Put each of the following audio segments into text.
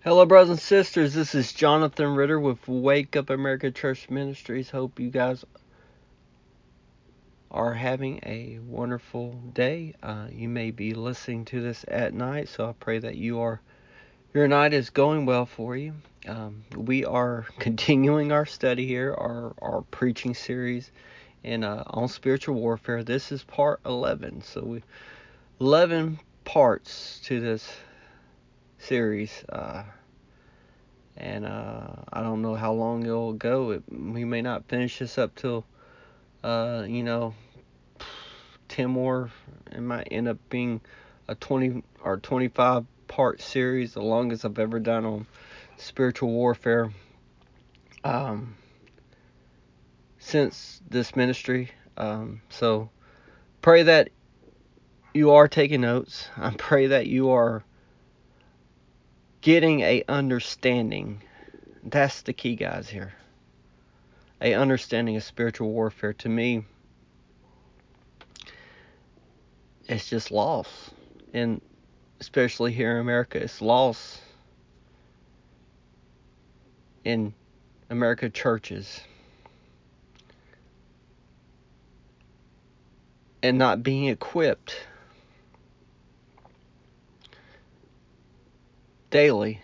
Hello, brothers and sisters. This is Jonathan Ritter with Wake Up America Church Ministries. Hope you guys are having a wonderful day. You may be listening to this at night, so I pray that your night is going well for you. We are continuing our study here, our preaching series, on spiritual warfare. This is part 11. So 11 parts to this series. I don't know how long it'll go. We may not finish this up till, 10 more. It might end up being a 20 or 25 part series, the longest I've ever done on spiritual warfare since this ministry. So pray that you are taking notes. I pray that you are getting a understanding. That's the key, guys, here. A understanding of spiritual warfare. To me, it's just lost. And especially here in America, it's lost in America churches. And not being equipped daily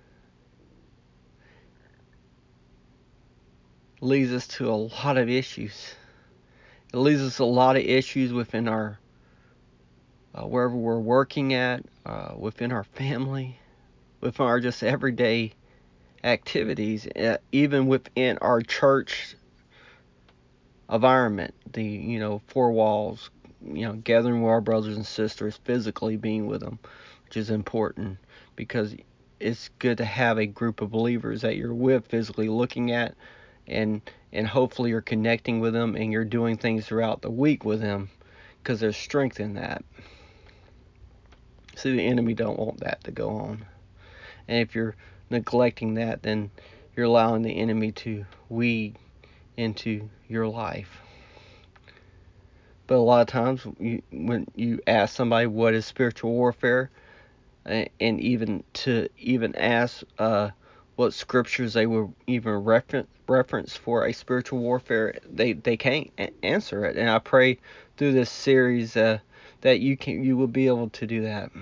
leads us to a lot of issues. It leads us to a lot of issues within our wherever we're working at, within our family, within our just everyday activities, even within our church environment. The four walls, gathering with our brothers and sisters, physically being with them, which is important because it's good to have a group of believers that you're with, physically looking at, and hopefully you're connecting with them and you're doing things throughout the week with them, because there's strength in that. See, the enemy don't want that to go on, and if you're neglecting that, then you're allowing the enemy to weed into your life. But a lot of times, when you ask somebody what is spiritual warfare, and even ask what scriptures they will even reference for a spiritual warfare, they can't answer it. And I pray through this series that you will be able to do that.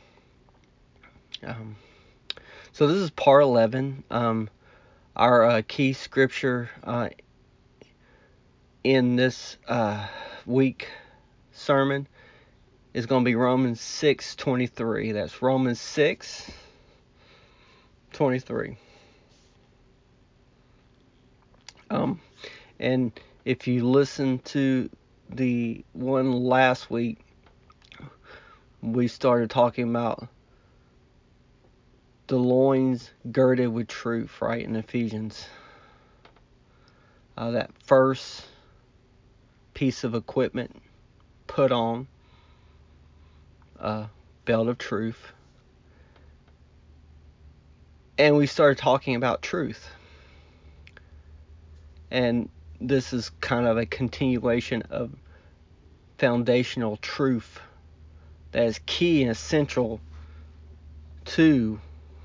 So this is part 11. Our key scripture in this week sermon is going to be Romans 6:23. That's Romans 6:23. And if you listen to the one last week, we started talking about the loins girded with truth, right, in Ephesians. That first piece of equipment, put on a belt of truth. And we started talking about truth. And this is kind of a continuation of foundational truth that is key and essential to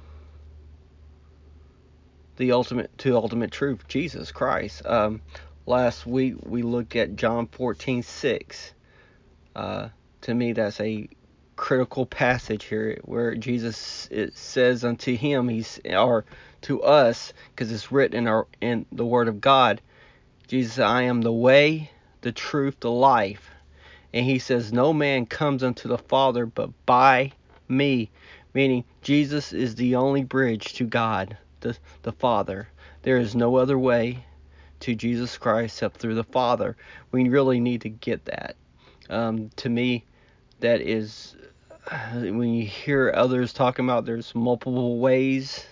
the ultimate truth, Jesus Christ. Last week we looked at John 14:6. To me, that's a critical passage here, where Jesus, it says unto him, or to us, because it's written in the Word of God. Jesus said, I am the way, the truth, the life. And he says, no man comes unto the Father but by me. Meaning, Jesus is the only bridge to God, the Father. There is no other way to Jesus Christ except through the Father. We really need to get that. To me, that is, when you hear others talking about there's multiple ways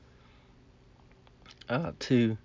to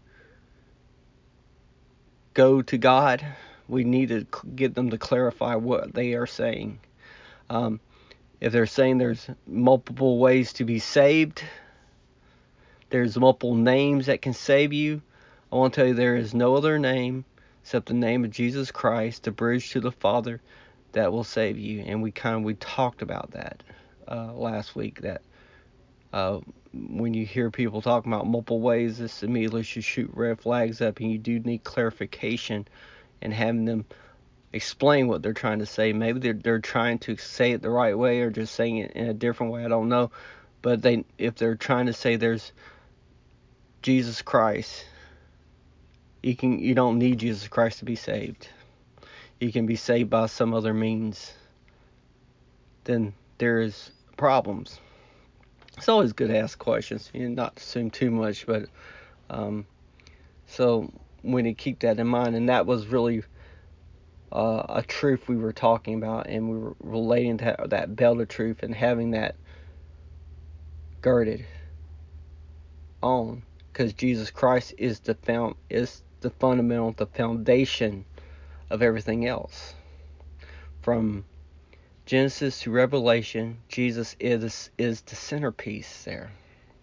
go to God, we need to get them to clarify what they are saying. If they're saying there's multiple ways to be saved, there's multiple names that can save you, I want to tell you there is no other name except the name of Jesus Christ, the bridge to the Father, that will save you. And we talked about that last week, that when you hear people talking about multiple ways, this immediately should shoot red flags up, and you do need clarification and having them explain what they're trying to say. Maybe they're trying to say it the right way or just saying it in a different way. I don't know. But if they're trying to say there's Jesus Christ, you don't need Jesus Christ to be saved. You can be saved by some other means. Then there is problems. It's always good to ask questions, not assume too much, but so we need to keep that in mind. And that was really a truth we were talking about, and we were relating to that belt of truth and having that girded on, because Jesus Christ is the fundamental, the foundation of everything else. From Genesis to Revelation, Jesus is the centerpiece there.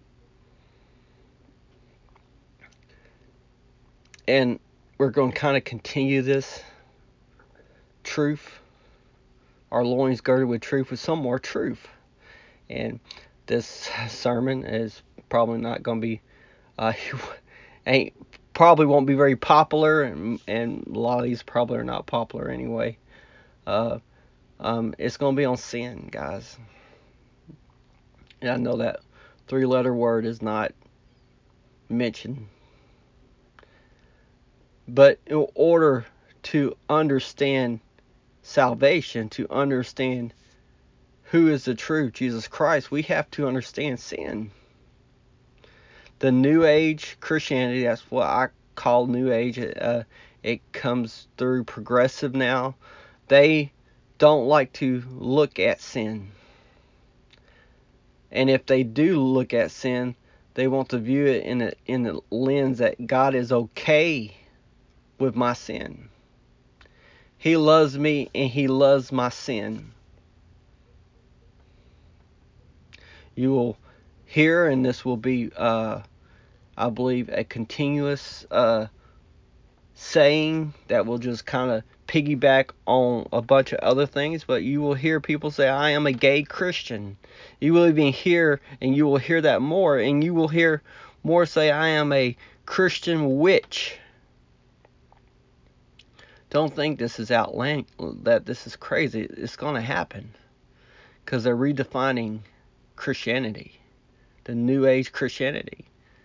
And we're going to kind of continue this truth, our loins girded with truth, with some more truth. And this sermon is probably not going to be, probably won't be very popular, and a lot of these probably are not popular anyway. It's going to be on sin, guys. And I know that 3-letter word is not mentioned. But in order to understand salvation, to understand who is the truth, Jesus Christ, we have to understand sin. The New Age Christianity, that's what I call New Age. It comes through progressive now. They don't like to look at sin. And if they do look at sin, they want to view it in the lens that God is okay with my sin. He loves me and He loves my sin. You will hear, and this will be, I believe, a continuous saying that will just kind of piggyback on a bunch of other things, but you will hear people say, I am a gay Christian. You will even hear, and you will hear that more, and you will hear more say, I am a Christian witch. Don't think this is outlandish, that this is crazy. It's going to happen, because they're redefining Christianity, the New Age Christianity.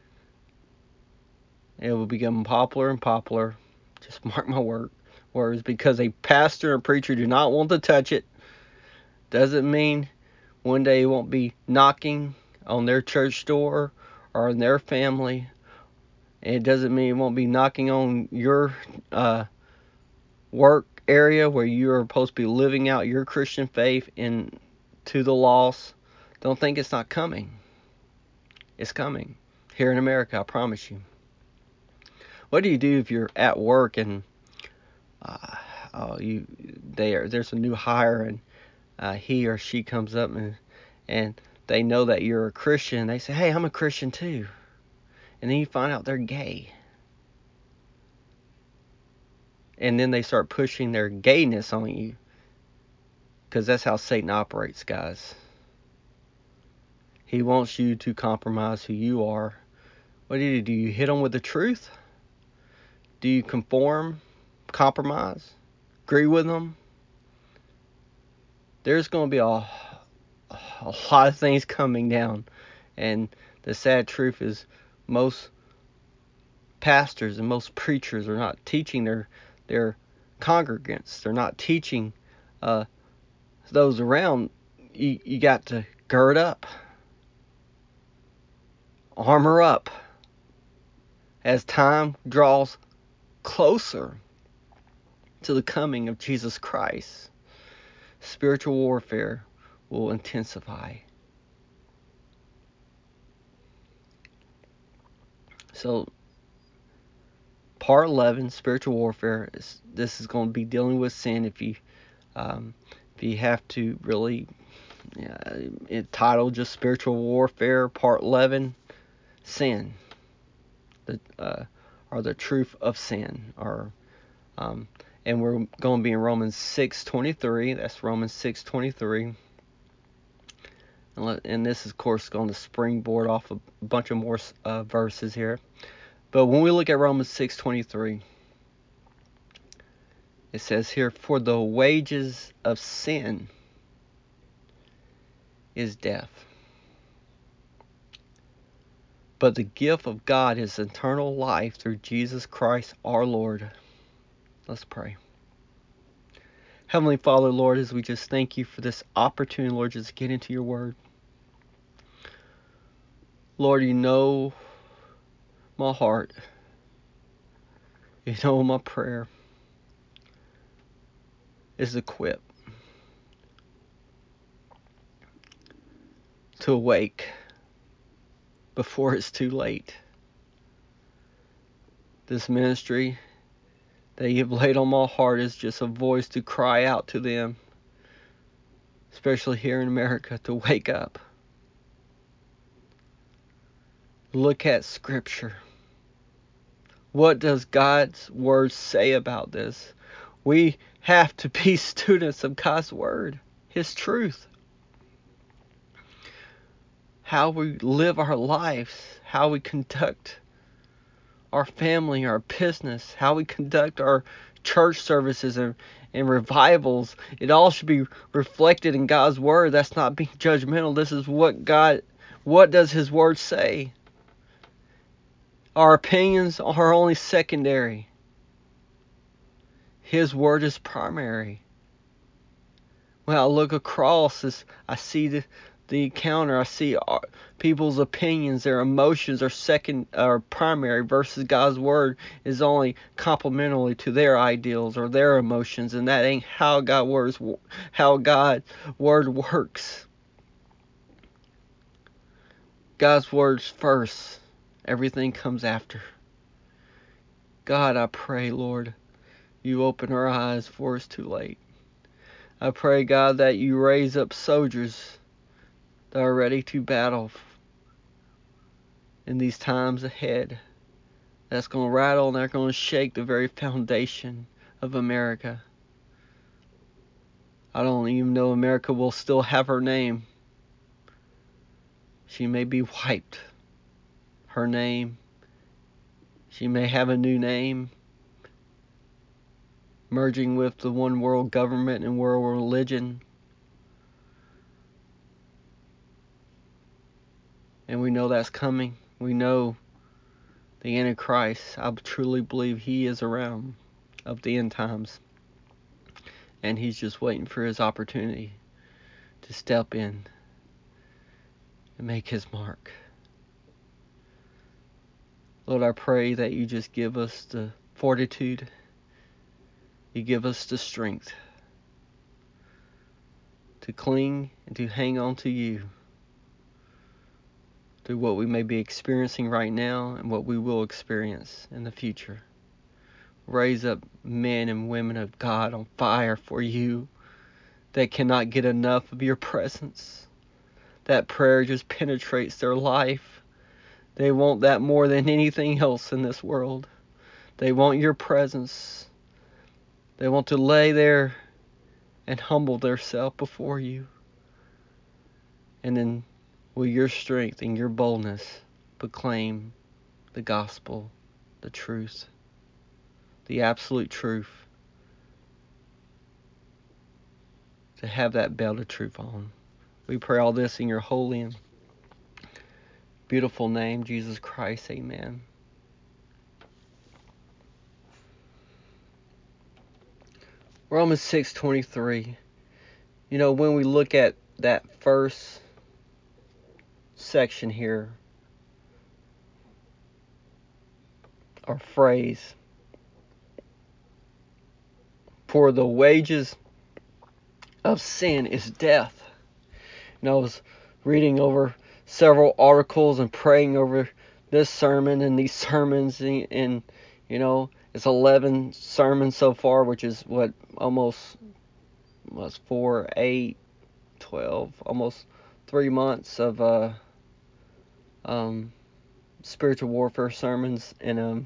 It will become popular and popular. Just mark my words, because a pastor and preacher do not want to touch it. Doesn't mean one day it won't be knocking on their church door or in their family. And it doesn't mean it won't be knocking on your work area where you are supposed to be living out your Christian faith to the lost. Don't think it's not coming. It's coming. Here in America, I promise you. What do you do if you're at work and there's a new hire, and he or she comes up and they know that you're a Christian? They say, hey, I'm a Christian too. And then you find out they're gay. And then they start pushing their gayness on you, because that's how Satan operates, guys. He wants you to compromise who you are. What do? You hit them with the truth? Do you compromise, agree with them? There's going to be a lot of things coming down. And the sad truth is, most pastors and most preachers are not teaching their congregants. They're not teaching those around. You got to gird up, armor up, as time draws closer to the coming of Jesus Christ. Spiritual warfare will intensify. So, part 11, spiritual warfare, this is going to be dealing with sin. If you have to really, it titled just spiritual warfare, part 11, sin, or the truth of sin, and we're going to be in Romans 6:23. That's Romans 6:23. And this is, of course, going to springboard off a bunch of more verses here. But when we look at Romans 6:23, it says here, "For the wages of sin is death. But the gift of God is eternal life through Jesus Christ our Lord." Let's pray. Heavenly Father, Lord, as we just thank you for this opportunity, Lord, just to get into your word. Lord, you know my heart. You know my prayer is to quit, to awake before it's too late. This ministry that you've laid on my heart is just a voice to cry out to them, especially here in America, to wake up. Look at Scripture. What does God's Word say about this? We have to be students of God's Word, His truth. How we live our lives, how we conduct our family, our business, how we conduct our church services and revivals. It all should be reflected in God's Word. That's not being judgmental. This is what does His Word say? Our opinions are only secondary. His Word is primary. When I look across, I see the encounter. I see people's opinions, their emotions are primary, versus God's Word is only complementary to their ideals or their emotions, and that ain't how God's Word works. God's Word's first. Everything comes after. God, I pray, Lord, you open our eyes before it's too late. I pray, God, that you raise up soldiers that are ready to battle in these times ahead. That's going to rattle and they're going to shake the very foundation of America. I don't even know America will still have her name. She may be wiped. Her name. She may have a new name, merging with the one world government and world religion. And we know that's coming. We know the Antichrist. I truly believe he is around of the end times. And he's just waiting for his opportunity to step in and make his mark. Lord, I pray that you just give us the fortitude. You give us the strength to cling and to hang on to you through what we may be experiencing right now and what we will experience in the future. Raise up men and women of God on fire for you that cannot get enough of your presence. That prayer just penetrates their life. They want that more than anything else in this world. They want your presence. They want to lay there and humble themselves before you. And then with your strength and your boldness, proclaim the gospel, the truth, the absolute truth. To have that belt of truth on. We pray all this in your holy and beautiful name, Jesus Christ. Amen. Romans 6:23. You know, when we look at that first section here, or phrase, for the wages of sin is death. You know, I was reading over several articles and praying over this sermon and these sermons, and you know, it's 11 sermons so far, which is what, almost 4, 8, 12, almost 3 months of spiritual warfare sermons. And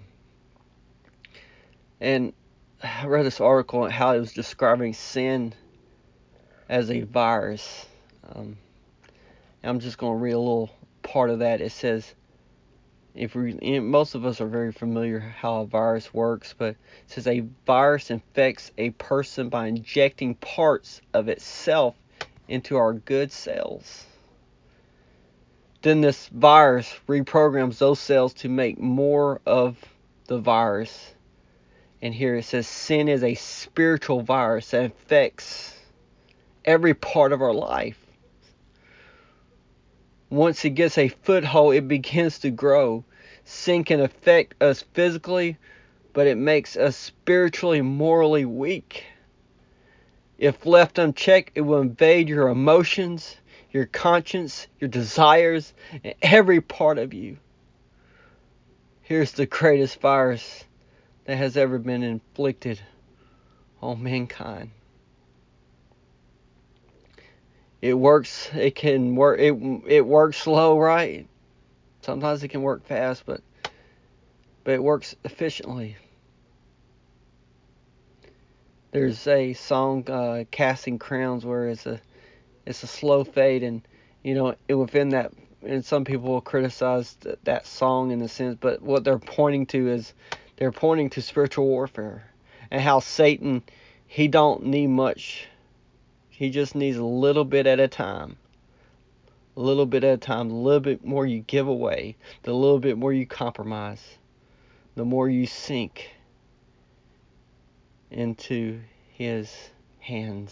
I read this article on how it was describing sin as a virus. And I'm just going to read a little part of that. It says, most of us are very familiar how a virus works, but it says a virus infects a person by injecting parts of itself into our good cells. Then this virus reprograms those cells to make more of the virus. And here it says sin is a spiritual virus that infects every part of our life. Once it gets a foothold, it begins to grow. Sin can affect us physically, but it makes us spiritually, morally weak. If left unchecked, it will invade your emotions, your conscience, your desires, and every part of you. Here's the greatest virus that has ever been inflicted on mankind. It works. It can work. It works slow, right? Sometimes it can work fast, but it works efficiently. There's a song, "Casting Crowns," where it's a slow fade, and within that, and some people will criticize that song in the sense, but what they're pointing to is they're pointing to spiritual warfare and how Satan, he don't need much. He just needs a little bit at a time. A little bit at a time. The little bit more you give away, the little bit more you compromise, the more you sink into his hands.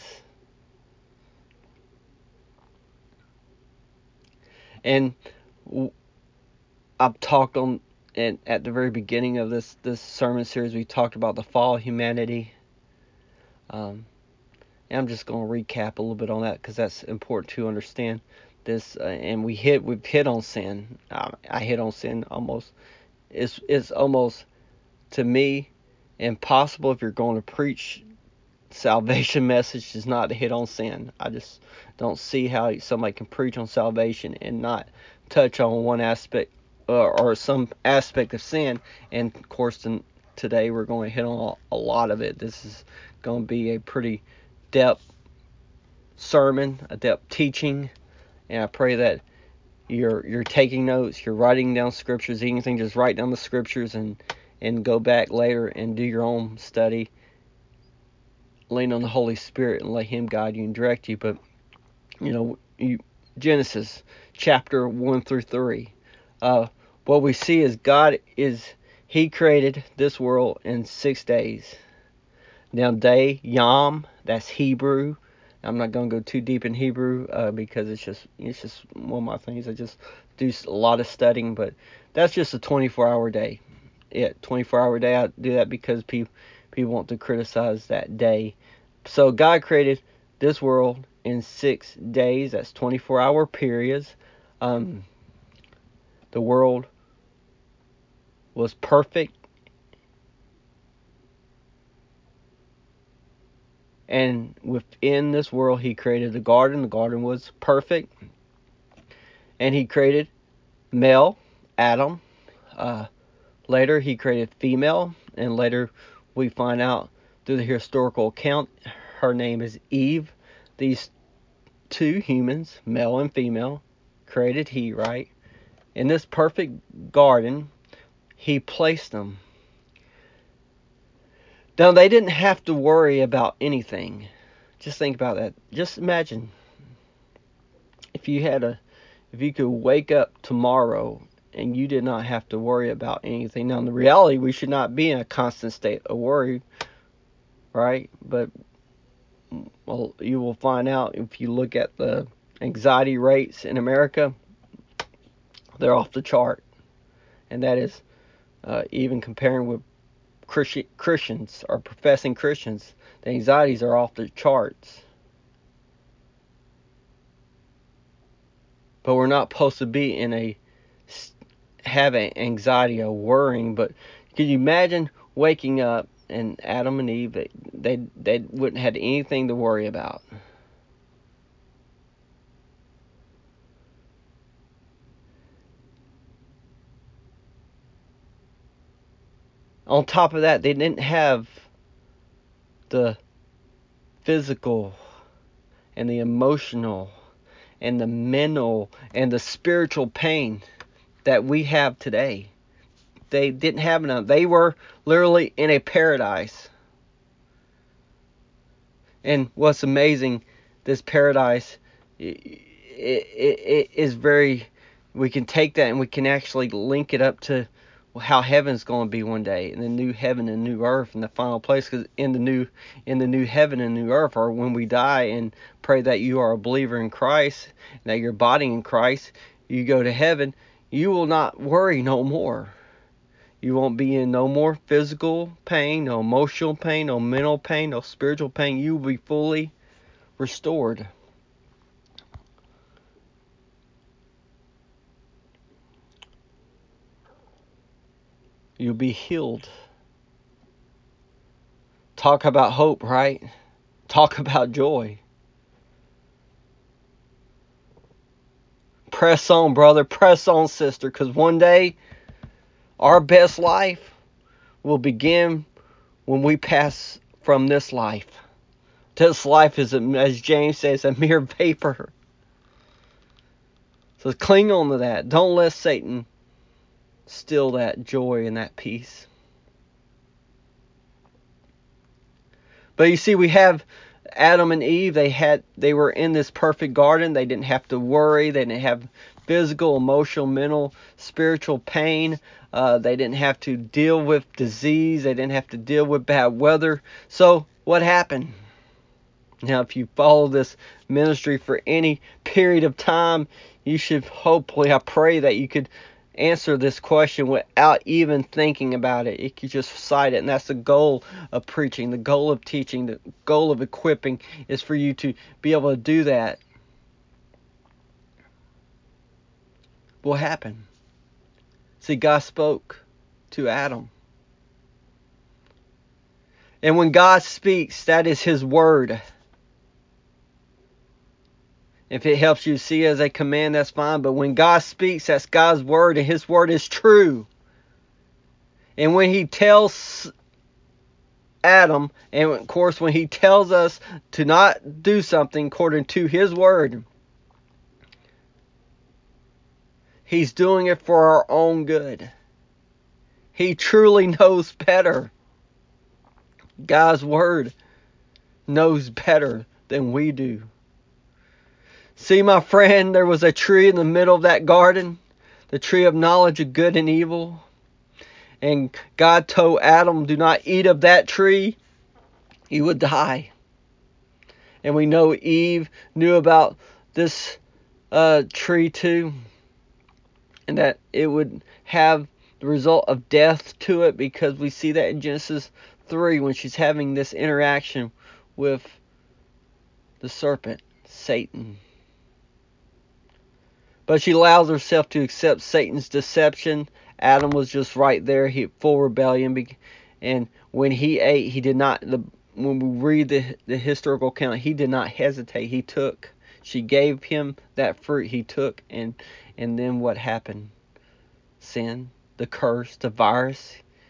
And I've talked on, and at the very beginning of this sermon series, we talked about the fall of humanity. And I'm just going to recap a little bit on that because that's important to understand this. And we've hit on sin. I hit on sin almost. It's almost, to me, impossible if you're going to preach salvation message is not to hit on sin. I just don't see how somebody can preach on salvation and not touch on one aspect or some aspect of sin. And of course, today we're going to hit on a lot of it. This is going to be a pretty depth sermon, a depth teaching, and I pray that you're taking notes, you're writing down scriptures, anything, just write down the scriptures and go back later and do your own study. Lean on the Holy Spirit and let Him guide you and direct you. But Genesis chapter 1 through 3. What we see is He created this world in 6 days. Now day, Yom, that's Hebrew. I'm not going to go too deep in Hebrew because it's just one of my things. I just do a lot of studying, but that's just a 24-hour day. 24-hour day. I do that because people want to criticize that day. So God created this world in 6 days. That's 24-hour periods. The world was perfect. And within this world, He created the garden. The garden was perfect. And He created male, Adam. Later, He created female. And later, we find out through the historical account, her name is Eve. These two humans, male and female, created He, right? In this perfect garden, He placed them. Now, they didn't have to worry about anything. Just think about that. Just imagine if you could wake up tomorrow and you did not have to worry about anything. Now, in the reality, we should not be in a constant state of worry, right? But you will find out if you look at the anxiety rates in America, they're off the chart. And that is even comparing with Christians or professing Christians, the anxieties are off the charts. But we're not supposed to be having anxiety or worrying. But can you imagine waking up and Adam and Eve, they wouldn't have anything to worry about? On top of that, they didn't have the physical and the emotional and the mental and the spiritual pain that we have today. They didn't have none. They were literally in a paradise. And what's amazing, this paradise, it is very, we can take that and we can actually link it up to how heaven's going to be one day, in the new heaven and new earth, in the final place. Because in the new heaven and new earth, or when we die and pray that you are a believer in Christ, that you're body in Christ, you go to heaven, you will not worry no more. You won't be in no more physical pain, no emotional pain, no mental pain, no spiritual pain. You will be fully restored. You'll be healed. Talk about hope, right? Talk about joy. Press on, brother. Press on, sister. Because one day, our best life will begin when we pass from this life. This life is, as James says, a mere vapor. So cling on to that. Don't let Satan steal that joy and that peace. But you see, we have Adam and Eve. They were in this perfect garden. They didn't have to worry. They didn't have physical, emotional, mental, spiritual pain. They didn't have to deal with disease. They didn't have to deal with bad weather. So what happened? Now, if you follow this ministry for any period of time, you should hopefully, I pray that you could answer this question without even thinking about it. You could just cite it, and that's the goal of preaching, the goal of teaching, the goal of equipping is for you to be able to do that. What happened? See, God spoke to Adam. And when God speaks, that is His word. If it helps you see as a command, that's fine. But when God speaks, that's God's word, and His word is true. And when He tells Adam, and of course when He tells us to not do something according to His word, He's doing it for our own good. He truly knows better. God's word knows better than we do. See, my friend, there was a tree in the middle of that garden, the tree of knowledge of good and evil. And God told Adam, do not eat of that tree, you would die. And we know Eve knew about this tree too, and that it would have the result of death to it, because we see that in Genesis 3 when she's having this interaction with the serpent, Satan. But she allows herself to accept Satan's deception. Adam was just right there, full rebellion. And when he ate, he did not, when we read the historical account, he did not hesitate. He took. She gave him that fruit, he took. And then what happened? Sin, the curse, the virus.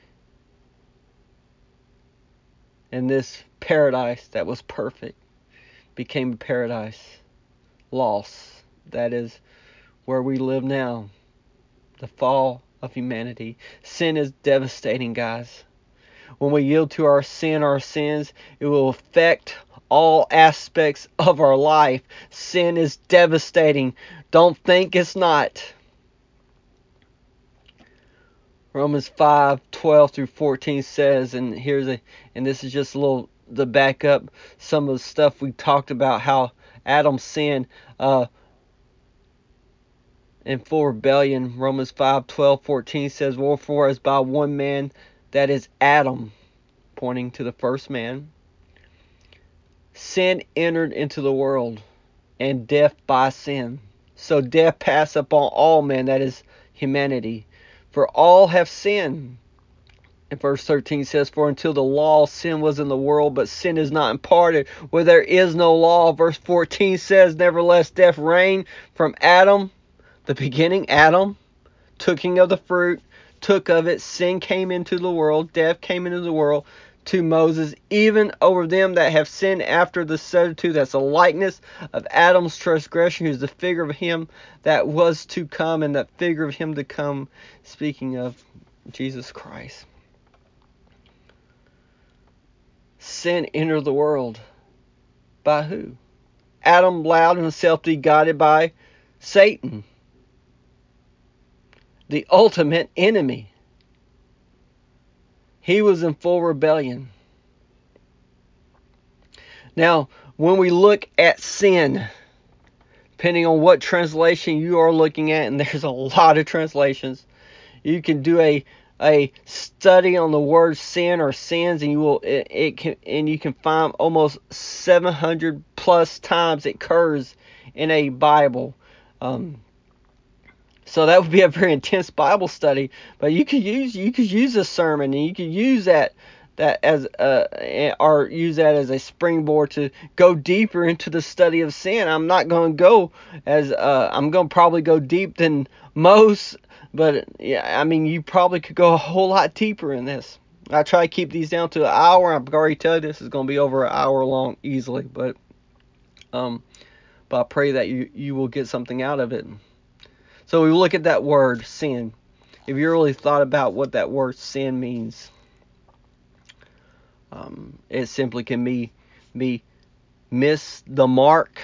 And this paradise that was perfect became a paradise lost. That is where we live now. The fall of humanity. Sin is devastating, guys. When we yield to our sins, it will affect all aspects of our life. Sin is devastating. Don't think it's not. Romans 5:12 through 14 says, and this is just a little to back up some of the stuff we talked about, how Adam sinned in full rebellion. Romans 5:12-14 says, wherefore as by one man, that is Adam, pointing to the first man, sin entered into the world, and death by sin. So death passed upon all men, that is humanity, for all have sinned. And verse 13 says, for until the law, sin was in the world, but sin is not imparted where there is no law. Verse 14 says, nevertheless death reigned from Adam, the beginning. Adam took of the fruit, took of it. Sin came into the world, death came into the world to Moses, even over them that have sinned after the similitude, that's a likeness of Adam's transgression, who's the figure of him that was to come, and that figure of him to come, speaking of Jesus Christ. Sin entered the world. By who? Adam allowed himself to be guided by Satan, the ultimate enemy. He was in full rebellion. Now, when we look at sin, depending on what translation you are looking at, and there's a lot of translations, you can do a study on the word sin or sins, and you can find almost 700 plus times it occurs in a Bible. So that would be a very intense Bible study, but you could use a sermon, and you could use that as or use that as a springboard to go deeper into the study of sin. I'm not going to go as I'm going to probably go deep than most, but yeah, I mean, you probably could go a whole lot deeper in this. I try to keep these down to an hour. I've already told you this is going to be over an hour long easily, but I pray that you will get something out of it. So we look at that word sin. If you really thought about what that word sin means, it simply can be miss the mark.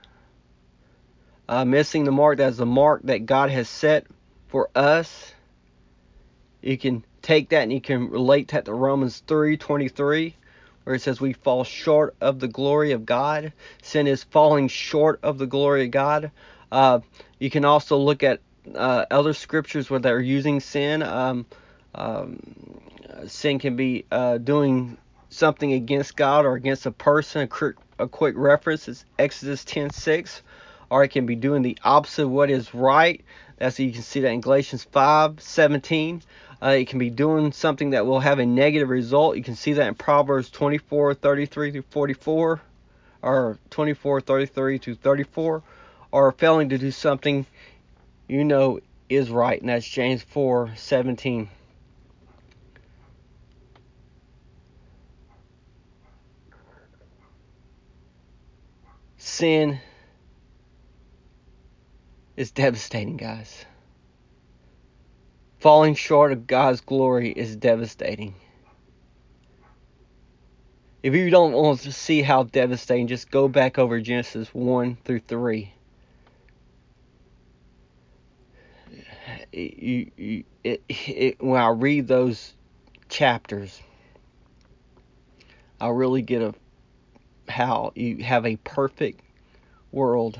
Missing the mark, that's the mark that God has set for us. You can take that and you can relate that to Romans 3:23, where it says we fall short of the glory of God. Sin is falling short of the glory of God. You can also look at other scriptures where they're using sin. Sin can be doing something against God or against a person. A quick reference is Exodus 10:6, or it can be doing the opposite of what is right. That's, you can see that in Galatians 5:17. It can be doing something that will have a negative result. You can see that in Proverbs 24:33-44, or 24:33-34, or failing to do something is right, and that's James 4:17. Sin is devastating, guys. Falling short of God's glory is devastating. If you don't want to see how devastating, just go back over Genesis 1-3. When I read those chapters, I really get how you have a perfect world,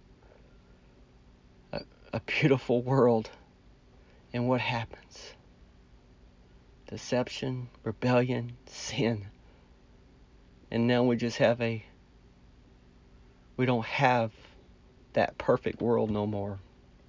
a beautiful world, and what happens? Deception, rebellion, sin. And now we don't have that perfect world no more.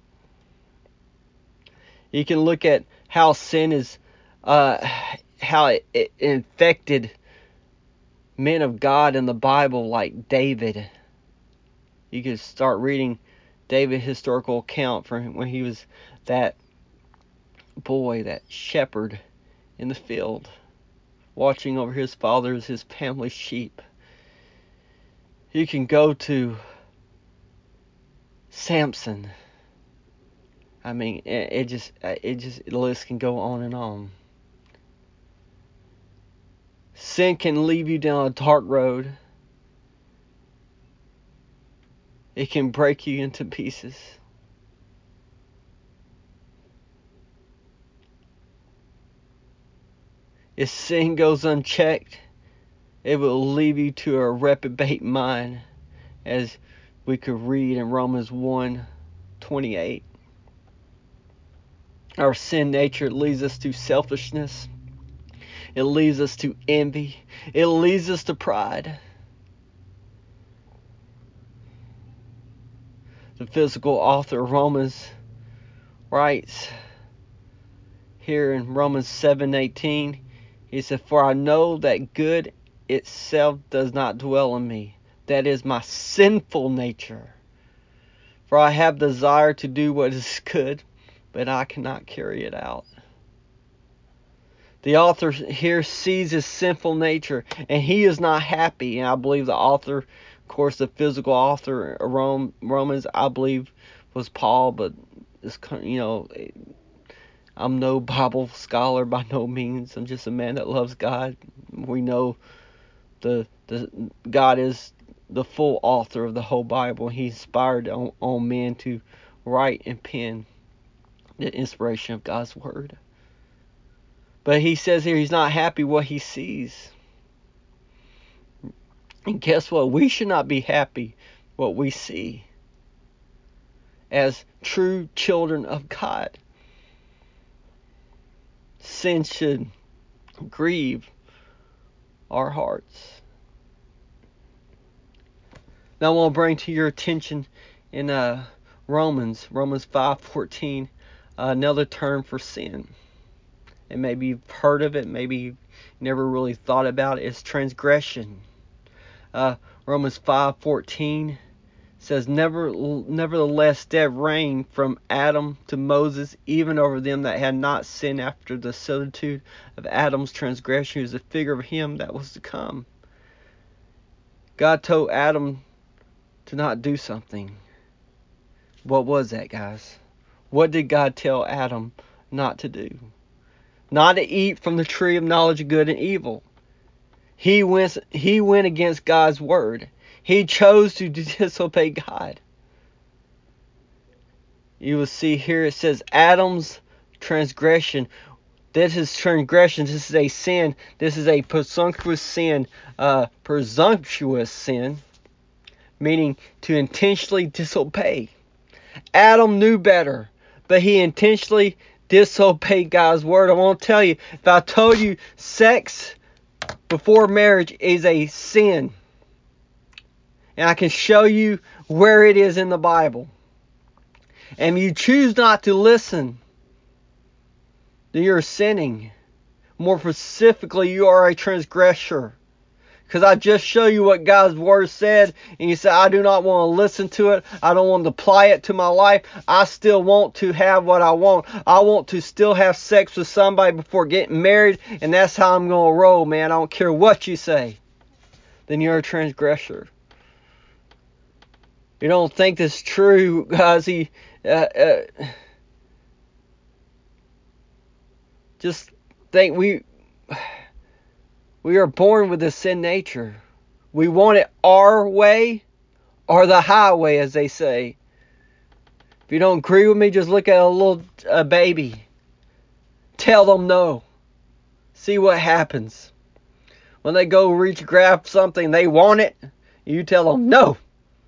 You can look at how sin is, how it infected men of God in the Bible, like David. You could start reading David's historical account from when he was that boy, that shepherd in the field, watching over his family's sheep. You can go to Samson. I mean, the list can go on and on. Sin can leave you down a dark road. It can break you into pieces. If sin goes unchecked, it will leave you to a reprobate mind, as we could read in Romans 1:28. Our sin nature leads us to selfishness. It leads us to envy. It leads us to pride. The physical author of Romans writes here in Romans 7:18, he said, "For I know that good itself does not dwell in me, that is my sinful nature. For I have desire to do what is good, but I cannot carry it out." The author here sees his sinful nature, and he is not happy. And I believe the author, of course, the physical author of Romans, I believe, was Paul. But it's, I'm no Bible scholar by no means. I'm just a man that loves God. We know the God is the full author of the whole Bible. He inspired on men to write and pen the inspiration of God's word. But he says here he's not happy what he sees. And guess what? We should not be happy what we see as true children of God. Sin should grieve our hearts. Now I want to bring to your attention in Romans 5:14, another term for sin. And maybe you've heard of it, maybe you've never really thought about it. It's transgression. Romans 5:14 says, Nevertheless death reigned from Adam to Moses, even over them that had not sinned after the similitude of Adam's transgression, is a figure of him that was to come. God told Adam to not do something. What was that, guys? What did God tell Adam not to do? Not to eat from the tree of knowledge of good and evil. He went against God's word. He chose to disobey God. You will see here it says Adam's transgression. This is transgression. This is a sin. This is a presumptuous sin. Meaning to intentionally disobey. Adam knew better, but he intentionally disobeyed God's word. I want to tell you, if I told you sex before marriage is a sin, and I can show you where it is in the Bible, and you choose not to listen, then you're sinning. More specifically, you are a transgressor. Because I just show you what God's word said, and you say, I do not want to listen to it. I don't want to apply it to my life. I still want to have what I want. I want to still have sex with somebody before getting married, and that's how I'm going to roll, man. I don't care what you say. Then you're a transgressor. You don't think this is true, guys. Just think we are born with a sin nature. We want it our way or the highway, as they say. If you don't agree with me, just look at a baby. Tell them no. See what happens. When they go grab something, they want it. You tell them no.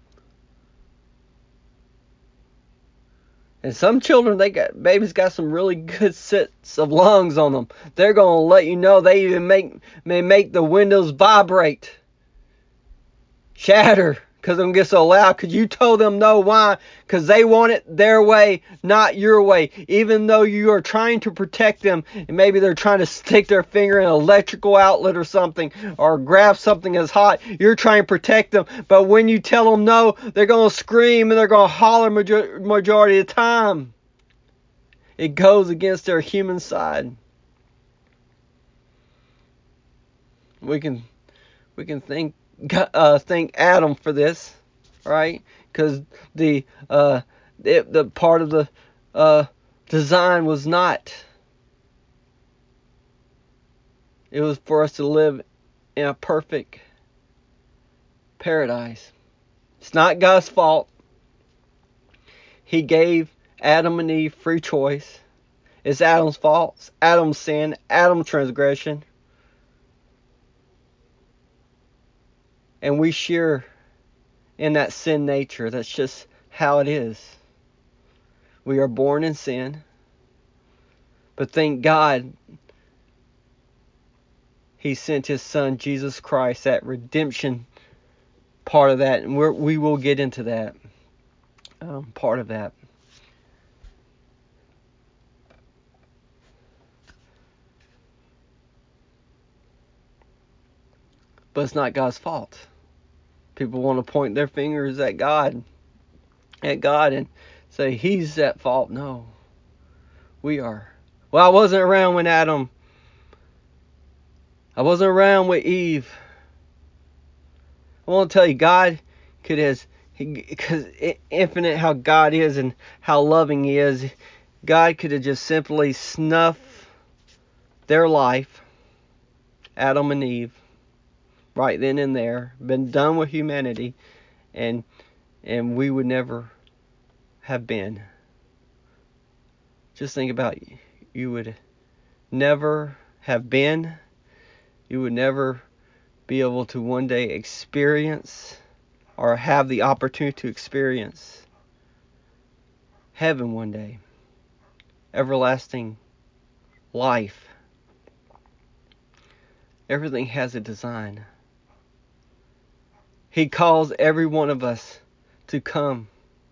And some children, babies got some really good sets of lungs on them. They're going to let you know. They even may make the windows vibrate. Shatter. Because it gets so loud. Because you told them no. Why? Because they want it their way, not your way. Even though you are trying to protect them. And maybe they're trying to stick their finger in an electrical outlet or something. Or grab something that's hot. You're trying to protect them. But when you tell them no, they're going to scream and they're going to holler majority of the time. It goes against their human side. We can thank Adam for this, right? Because the part of the design was not. It was for us to live in a perfect paradise. It's not God's fault. He gave Adam and Eve free choice. It's Adam's fault. It's Adam's sin. Adam's transgression. And we share in that sin nature. That's just how it is. We are born in sin. But thank God He sent His Son, Jesus Christ, that redemption part of that. And we will get into that part of that. But it's not God's fault. People want to point their fingers at God and say He's at fault. No, we are. Well, I wasn't around when Adam I wasn't around with Eve. I want to tell you, God because infinite how God is and how loving He is, God could have just simply snuffed their life, Adam and Eve, right then and there, been done with humanity, and we would never have been. Just think about it. You would never have been. You would never be able to one day experience or have the opportunity to experience heaven one day. Everlasting life. Everything has a design. He calls every one of us to come,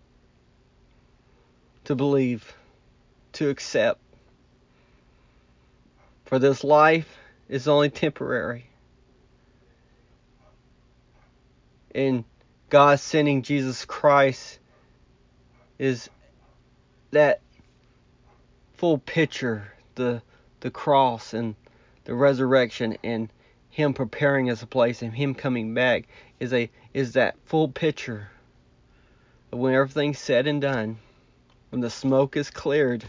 to believe, to accept. For this life is only temporary. And God sending Jesus Christ is that full picture, the cross and the resurrection and Him preparing us a place and Him coming back is that full picture of when everything's said and done, when the smoke is cleared.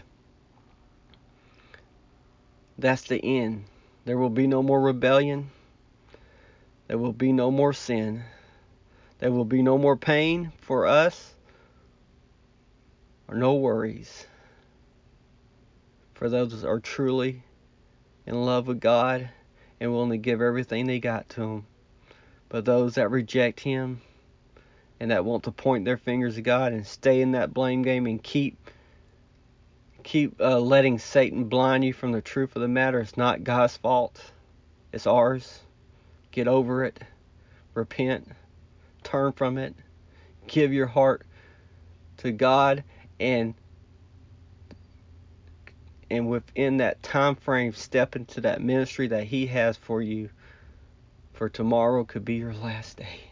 That's the end. There will be no more rebellion. There will be no more sin. There will be no more pain for us or no worries for those that are truly in love with God and willing to give everything they got to Him. But those that reject Him and that want to point their fingers at God and stay in that blame game and keep letting Satan blind you from the truth of the matter. It's not God's fault. It's ours. Get over it. Repent. Turn from it. Give your heart to God, and within that time frame, step into that ministry that He has for you. For tomorrow could be your last day.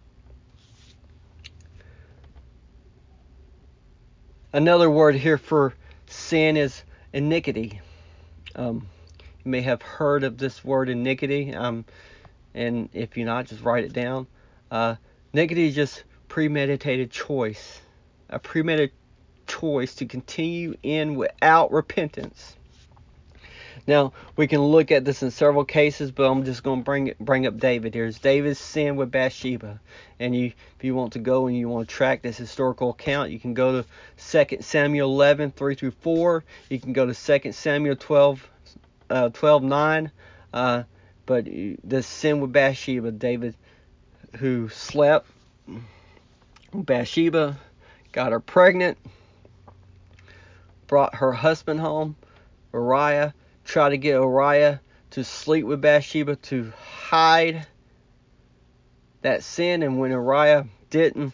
Another word here for sin is iniquity. You may have heard of this word iniquity, and if you're not, just write it down. Iniquity is just premeditated choice, a premeditated choice to continue in without repentance. Now, we can look at this in several cases, but I'm just going to bring up David. Here's David's sin with Bathsheba. And if you want to go and you want to track this historical account, you can go to 2 Samuel 11, 3 through 4. You can go to 2 Samuel 12, 9. But the sin with Bathsheba, David, who slept with Bathsheba, got her pregnant, brought her husband home, Uriah, tried to get Uriah to sleep with Bathsheba to hide that sin, and when Uriah didn't,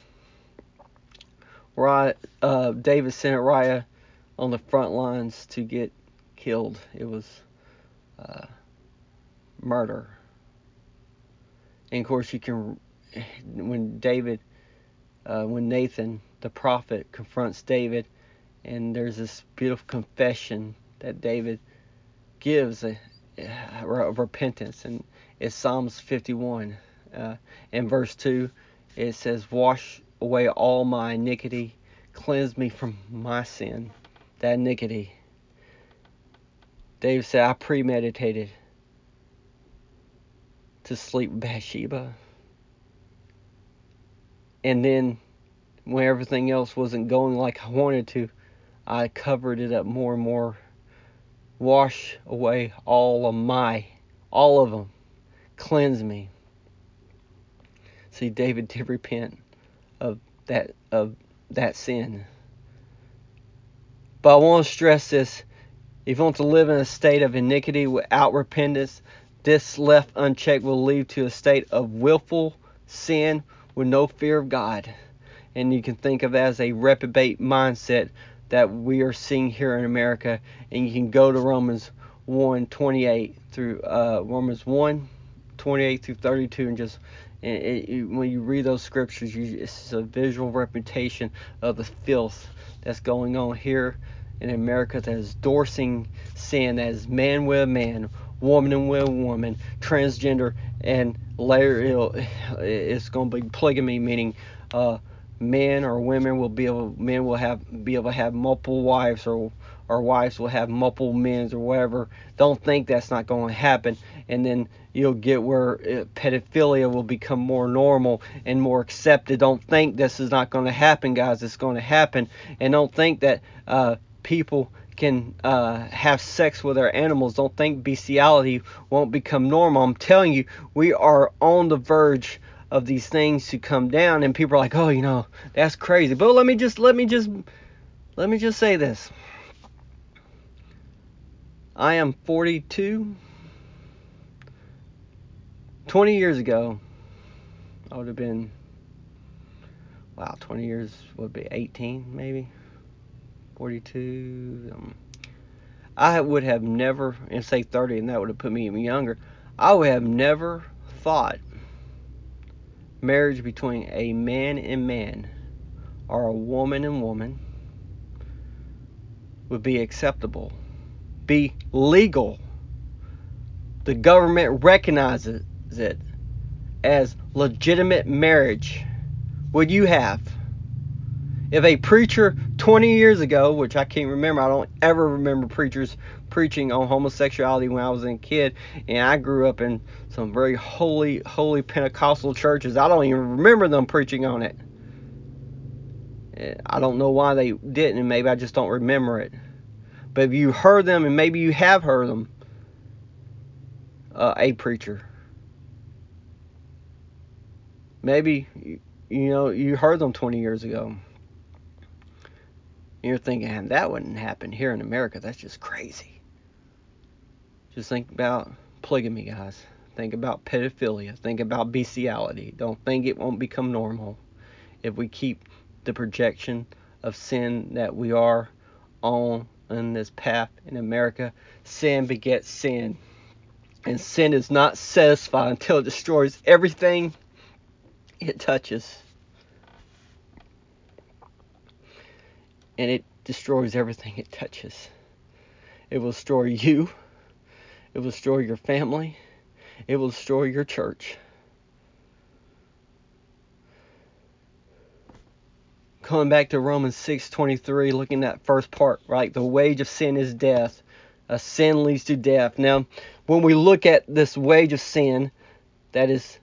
David sent Uriah on the front lines to get killed. It was murder. And of course, when Nathan, the prophet, confronts David, and there's this beautiful confession that David gives of repentance, and it's Psalms 51. In verse 2, it says, "Wash away all my iniquity, cleanse me from my sin," that iniquity. David said, I premeditated to sleep with Bathsheba. And then, when everything else wasn't going like I wanted to, I covered it up more and more. Wash away all of them. Cleanse me. See, David did repent of that sin. But I want to stress this. If you want to live in a state of iniquity without repentance, this left unchecked will lead to a state of willful sin with no fear of God. And you can think of it as a reprobate mindset that we are seeing here in America. And you can go to Romans 1:28 through Romans 1:28 through 32, and just when you read those scriptures, it's a visual representation of the filth that's going on here in America, that is endorsing sin, that is man with a man, woman and woman, transgender, and later it's going to be polygamy, meaning men or women will be able to have multiple wives, or wives will have multiple men or whatever. Don't think that's not going to happen, and then you'll get where pedophilia will become more normal and more accepted. Don't think this is not going to happen, guys. It's going to happen, and don't think that people can have sex with their animals. Don't think bestiality won't become normal. I'm telling you, we are on the verge of these things to come down, and people are like, oh, that's crazy. But let me just say this. I am 42. 20 years ago, I would have been, 20 years would be 18 maybe. 42. I would have never, and say 30, and that would have put me even younger. I would have never thought marriage between a man and man or a woman and woman would be acceptable, be legal. The government recognizes it as legitimate marriage. Would you have? If a preacher 20 years ago, which I can't remember, I don't ever remember preachers preaching on homosexuality when I was a kid, and I grew up in some very holy Pentecostal churches. I don't even remember them preaching on it. I don't know why they didn't, and maybe I just don't remember it. But if you heard them, and maybe you have heard them, a preacher, maybe you heard them 20 years ago. You're thinking, that wouldn't happen here in America. That's just crazy. Just think about polygamy, guys. Think about pedophilia. Think about bestiality. Don't think it won't become normal if we keep the projection of sin that we are on in this path in America. Sin begets sin. And sin is not satisfied until it destroys everything it touches. And it destroys everything it touches. It will destroy you. It will destroy your family. It will destroy your church. Coming back to Romans 6:23, looking at that first part, right? The wage of sin is death. Sin leads to death. Now, when we look at this wage of sin, that is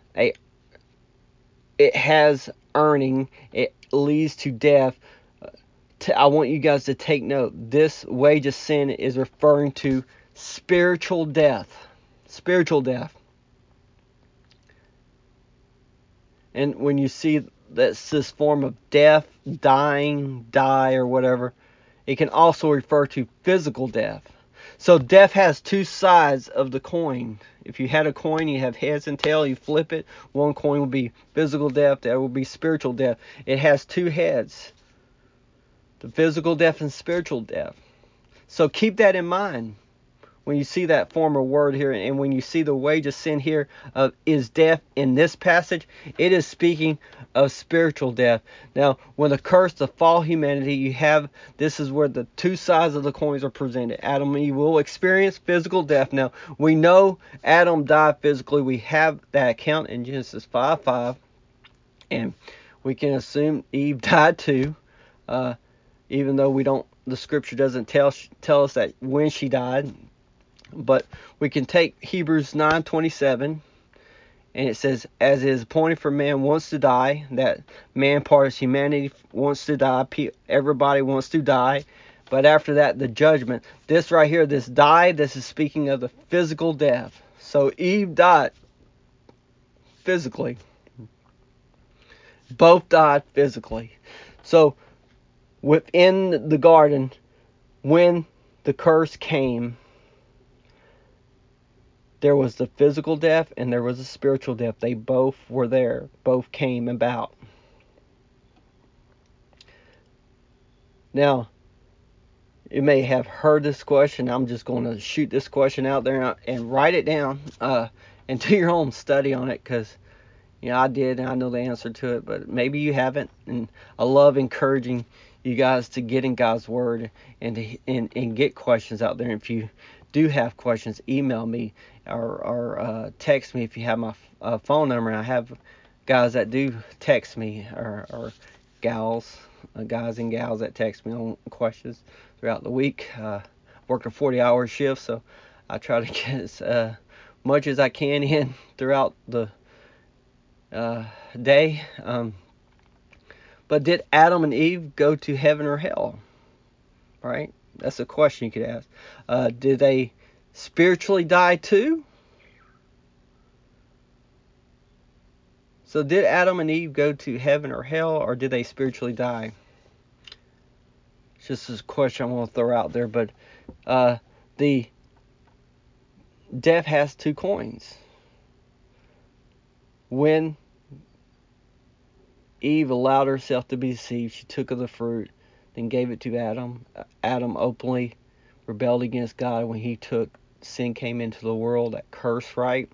it has earning. It leads to death. I want you guys to take note. This wage of sin is referring to spiritual death. Spiritual death. And when you see that's this form of death, dying, die, or whatever, it can also refer to physical death. So death has two sides of the coin. If you had a coin, you have heads and tail, you flip it. One coin will be physical death, the other will be spiritual death. It has two heads. The physical death and spiritual death. So keep that in mind when you see that former word here, and when you see the wage of sin here is death in this passage, it is speaking of spiritual death. Now, when the curse, the fall humanity, this is where the two sides of the coins are presented. Adam and Eve will experience physical death. Now, we know Adam died physically. We have that account in Genesis 5:5, and we can assume Eve died too. Even though the scripture doesn't tell us that when she died, but we can take Hebrews 9:27, and it says, as it is appointed for man wants to die, that man part of humanity wants to die, everybody wants to die, but after that, the judgment. This right here, this is speaking of the physical death. So Eve died physically. Both died physically. So within the garden, when the curse came, there was the physical death and there was the spiritual death. They both were there. Both came about. Now, you may have heard this question. I'm just going to shoot this question out there and write it down and do your own study on it, because I did, and I know the answer to it, but maybe you haven't. And I love encouraging you guys to get in God's Word and get questions out there. And if you do have questions, email me or text me if you have my phone number. And I have guys that do text me or gals, guys and gals that text me on questions throughout the week. Work a 40-hour shift, so I try to get as much as I can in throughout the day. But did Adam and Eve go to heaven or hell? Right? That's a question you could ask. Did they spiritually die too? So did Adam and Eve go to heaven or hell, or did they spiritually die? It's just a question I want to throw out there. But the death has two coins. When Eve allowed herself to be deceived, she took of the fruit, then gave it to Adam. Adam openly rebelled against God when sin came into the world, that curse, right?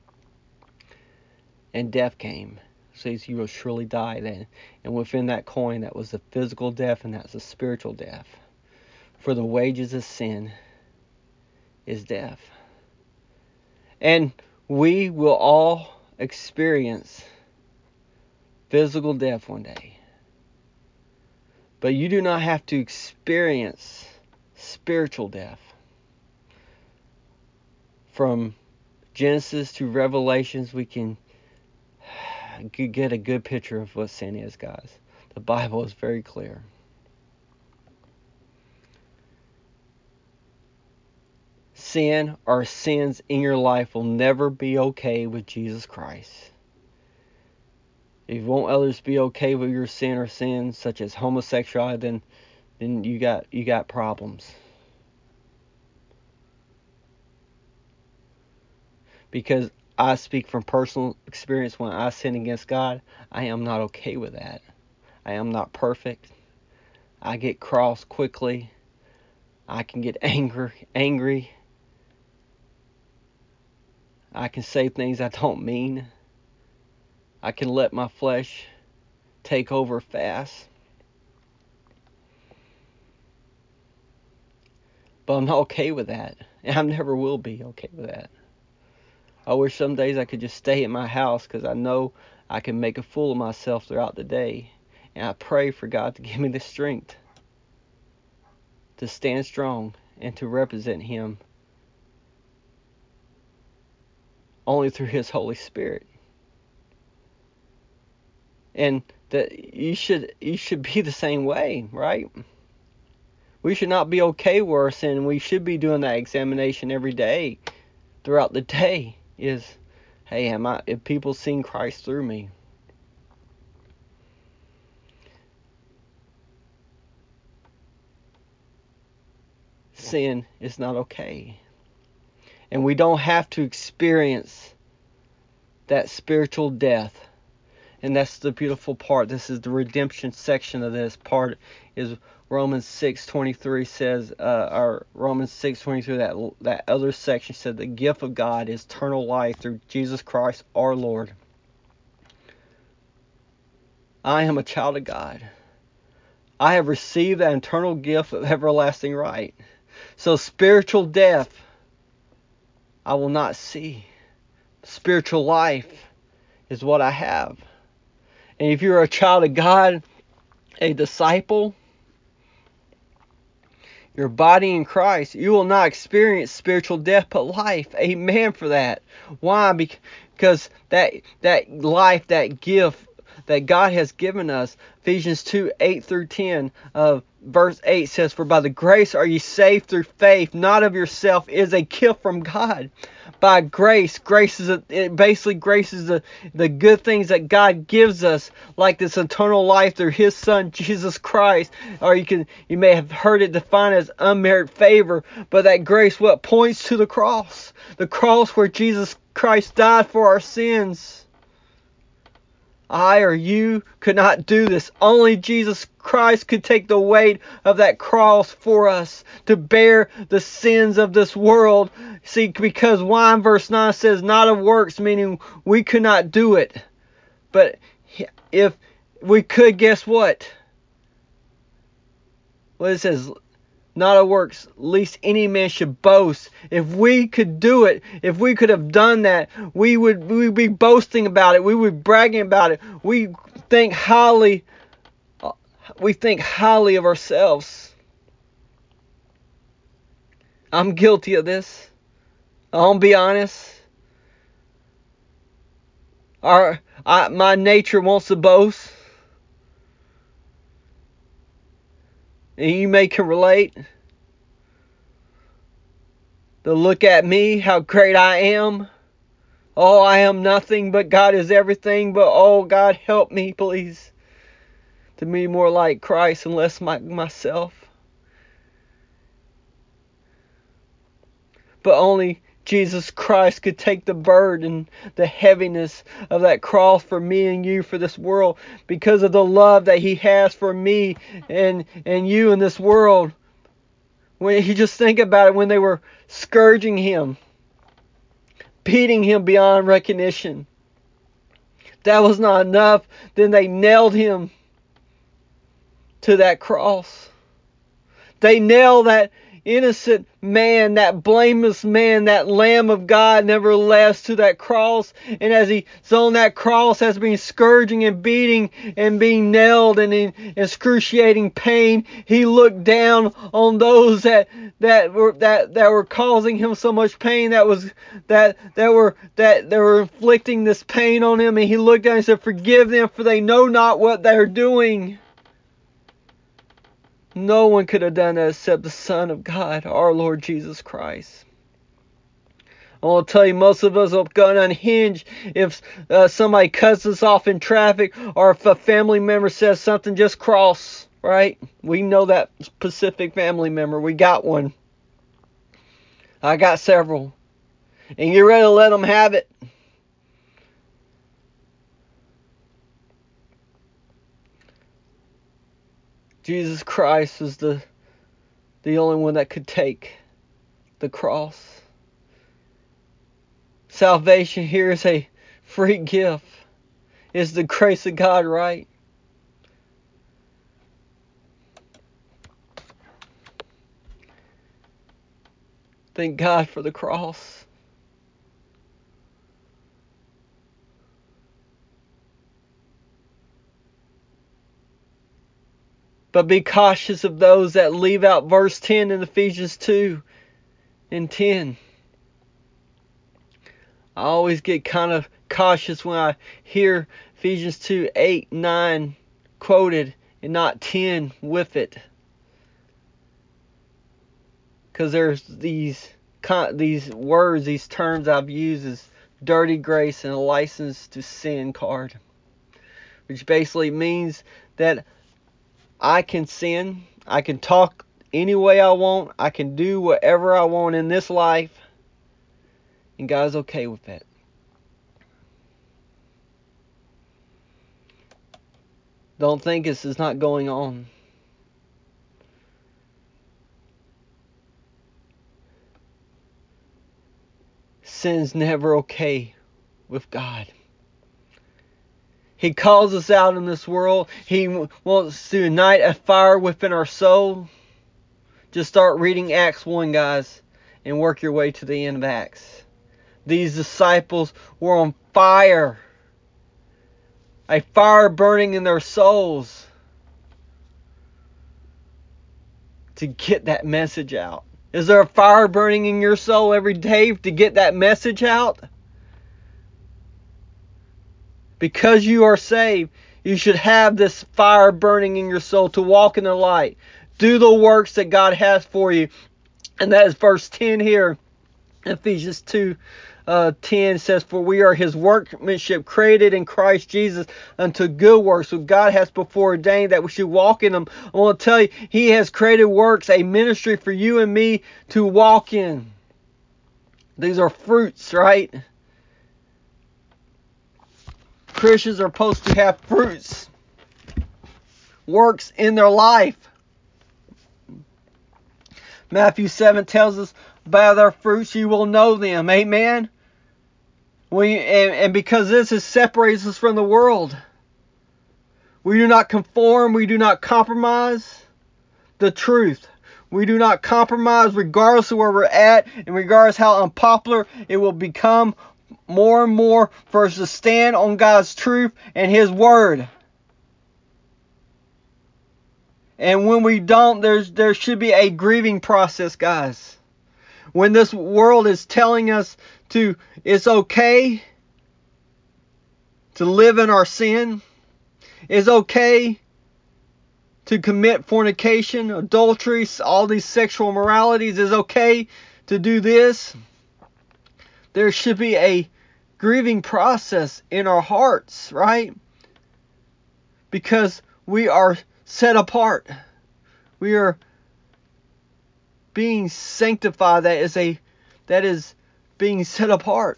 And death came. Says you will surely die then. And within that coin, that was the physical death, and that's the spiritual death. For the wages of sin is death. And we will all experience physical death one day. But you do not have to experience spiritual death. From Genesis to Revelations, we can get a good picture of what sin is, guys. The Bible is very clear. Sin or sins in your life will never be okay with Jesus Christ. If you want others to be okay with your sin or sins, such as homosexuality, then you got problems. Because I speak from personal experience. When I sin against God, I am not okay with that. I am not perfect. I get cross quickly. I can get angry. I can say things I don't mean. I can let my flesh take over fast. But I'm not okay with that. And I never will be okay with that. I wish some days I could just stay in my house, because I know I can make a fool of myself throughout the day. And I pray for God to give me the strength to stand strong and to represent Him only through His Holy Spirit. And that you should be the same way, right? We should not be okay with our sin. We should be doing that examination every day, throughout the day. Is, hey, if people seen Christ through me? Sin is not okay. And we don't have to experience that spiritual death. And that's the beautiful part. This is the redemption section of this part. Is Romans 6:23 says, or Romans 6:23, that other section said, the gift of God is eternal life through Jesus Christ our Lord. I am a child of God. I have received that eternal gift of everlasting right. So spiritual death, I will not see. Spiritual life is what I have. And if you're a child of God, a disciple, your body in Christ, you will not experience spiritual death but life. Amen for that. Why? Because that life, that gift that God has given us, Ephesians 2:8-10, verse 8 says, for by the grace are ye saved through faith, not of yourself, is a gift from God. By grace is the good things that God gives us, like this eternal life through His Son Jesus Christ. Or you may have heard it defined as unmerited favor, but that grace, what points to the cross where Jesus Christ died for our sins. I or you could not do this. Only Jesus Christ could take the weight of that cross for us, to bear the sins of this world. See, because 1 verse 9 says, not of works, meaning we could not do it. But if we could, guess what? What it says, not of works, lest any man should boast. If we could do it, if we could have done that, we would be boasting about it. We would be bragging about it. We think highly of ourselves. I'm guilty of this. I'll be honest. My nature wants to boast. And you may can relate. To look at me, how great I am. Oh, I am nothing, but God is everything. But oh, God, help me, please, to be more like Christ and less myself. But only Jesus Christ could take the burden, the heaviness of that cross for me and you, for this world, because of the love that He has for me and you in this world. When you just think about it, when they were scourging Him, beating Him beyond recognition, that was not enough. Then they nailed Him to that cross. They nailed that innocent man, that blameless man, that Lamb of God, nevertheless, to that cross. And as He's on that cross, has been scourging and beating and being nailed and in excruciating pain, He looked down on those that were causing Him so much pain, that were inflicting this pain on Him, and He looked down and said, "Forgive them, for they know not what they are doing." No one could have done that except the Son of God, our Lord Jesus Christ. I want to tell you, most of us are going to unhinge if somebody cuts us off in traffic, or if a family member says something, just cross, right? We know that specific family member. We got one. I got several. And you're ready to let them have it. Jesus Christ is the only one that could take the cross. Salvation here is a free gift. It's the grace of God, right? Thank God for the cross. But be cautious of those that leave out verse 10 in Ephesians 2 and 10. I always get kind of cautious when I hear Ephesians 2, 8, 9 quoted and not 10 with it. Because there's these words, these terms I've used as dirty grace and a license to sin card. Which basically means that I can sin, I can talk any way I want, I can do whatever I want in this life, and God's okay with that. Don't think this is not going on. Sin's never okay with God. He calls us out in this world. He wants to ignite a fire within our soul. Just start reading Acts 1, guys, and work your way to the end of Acts. These disciples were on fire. A fire burning in their souls to get that message out. Is there a fire burning in your soul every day to get that message out? Because you are saved, you should have this fire burning in your soul to walk in the light. Do the works that God has for you. And that is verse 10 here. Ephesians 2, 10 says, "For we are His workmanship, created in Christ Jesus unto good works, which God has before ordained that we should walk in them." I want to tell you, He has created works, a ministry for you and me to walk in. These are fruits, right? Christians are supposed to have fruits, works in their life. Matthew 7 tells us, "By their fruits you will know them." Amen? And because this separates us from the world. We do not conform. We do not compromise the truth. We do not compromise regardless of where we're at and regardless how unpopular it will become more and more for us to stand on God's truth and His Word. And when we don't, there should be a grieving process, guys. When this world is telling us it's okay to live in our sin, it's okay to commit fornication, adultery, all these sexual moralities, it's okay to do this. There should be a grieving process in our hearts, right? Because we are set apart. We are being sanctified. That is being set apart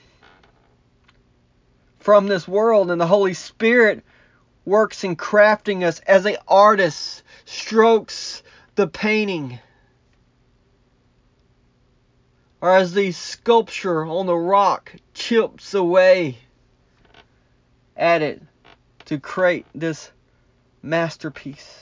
from this world, and the Holy Spirit works in crafting us as an artist strokes the painting, or as the sculpture on the rock chips away at it to create this masterpiece.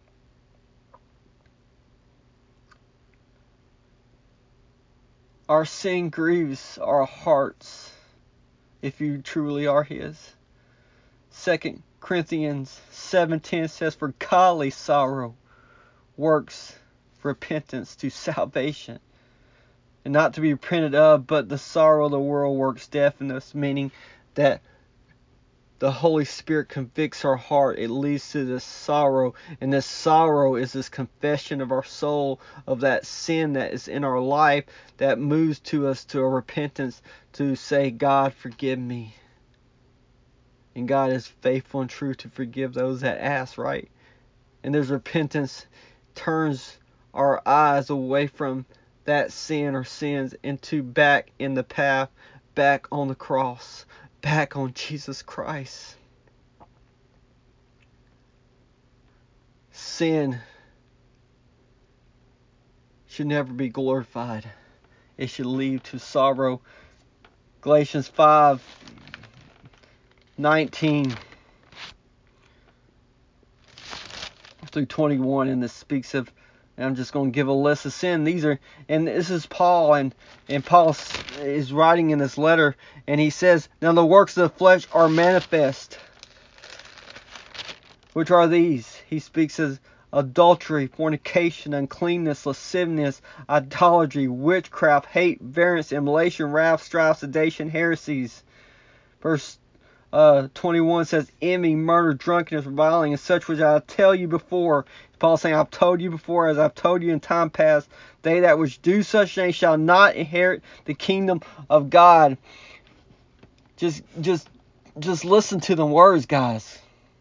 Our sin grieves our hearts if you truly are His. 2 Corinthians 7:10 says, "For godly sorrow works repentance to salvation, and not to be repented of, but the sorrow of the world works deafness," meaning that the Holy Spirit convicts our heart. It leads to this sorrow, and this sorrow is this confession of our soul of that sin that is in our life that moves to us to a repentance to say, "God, forgive me." And God is faithful and true to forgive those that ask, right? And there's repentance turns our eyes away from that sin or sins into back in the path, back on the cross, back on Jesus Christ. Sin should never be glorified. It should lead to sorrow. Galatians 5:19 through 21, and this speaks of, and I'm just going to give a list of sin. And this is Paul, and Paul is writing in this letter, and he says, "Now the works of the flesh are manifest, which are these." He speaks as adultery, fornication, uncleanness, lasciviousness, idolatry, witchcraft, hate, variance, emulation, wrath, strife, sedition, heresies. Verse 21 says, "Envy, murder, drunkenness, reviling, and such which I tell you before." Paul saying, "I've told you before, as I've told you in time past, they that which do such things shall not inherit the kingdom of God." Just listen to the words, guys.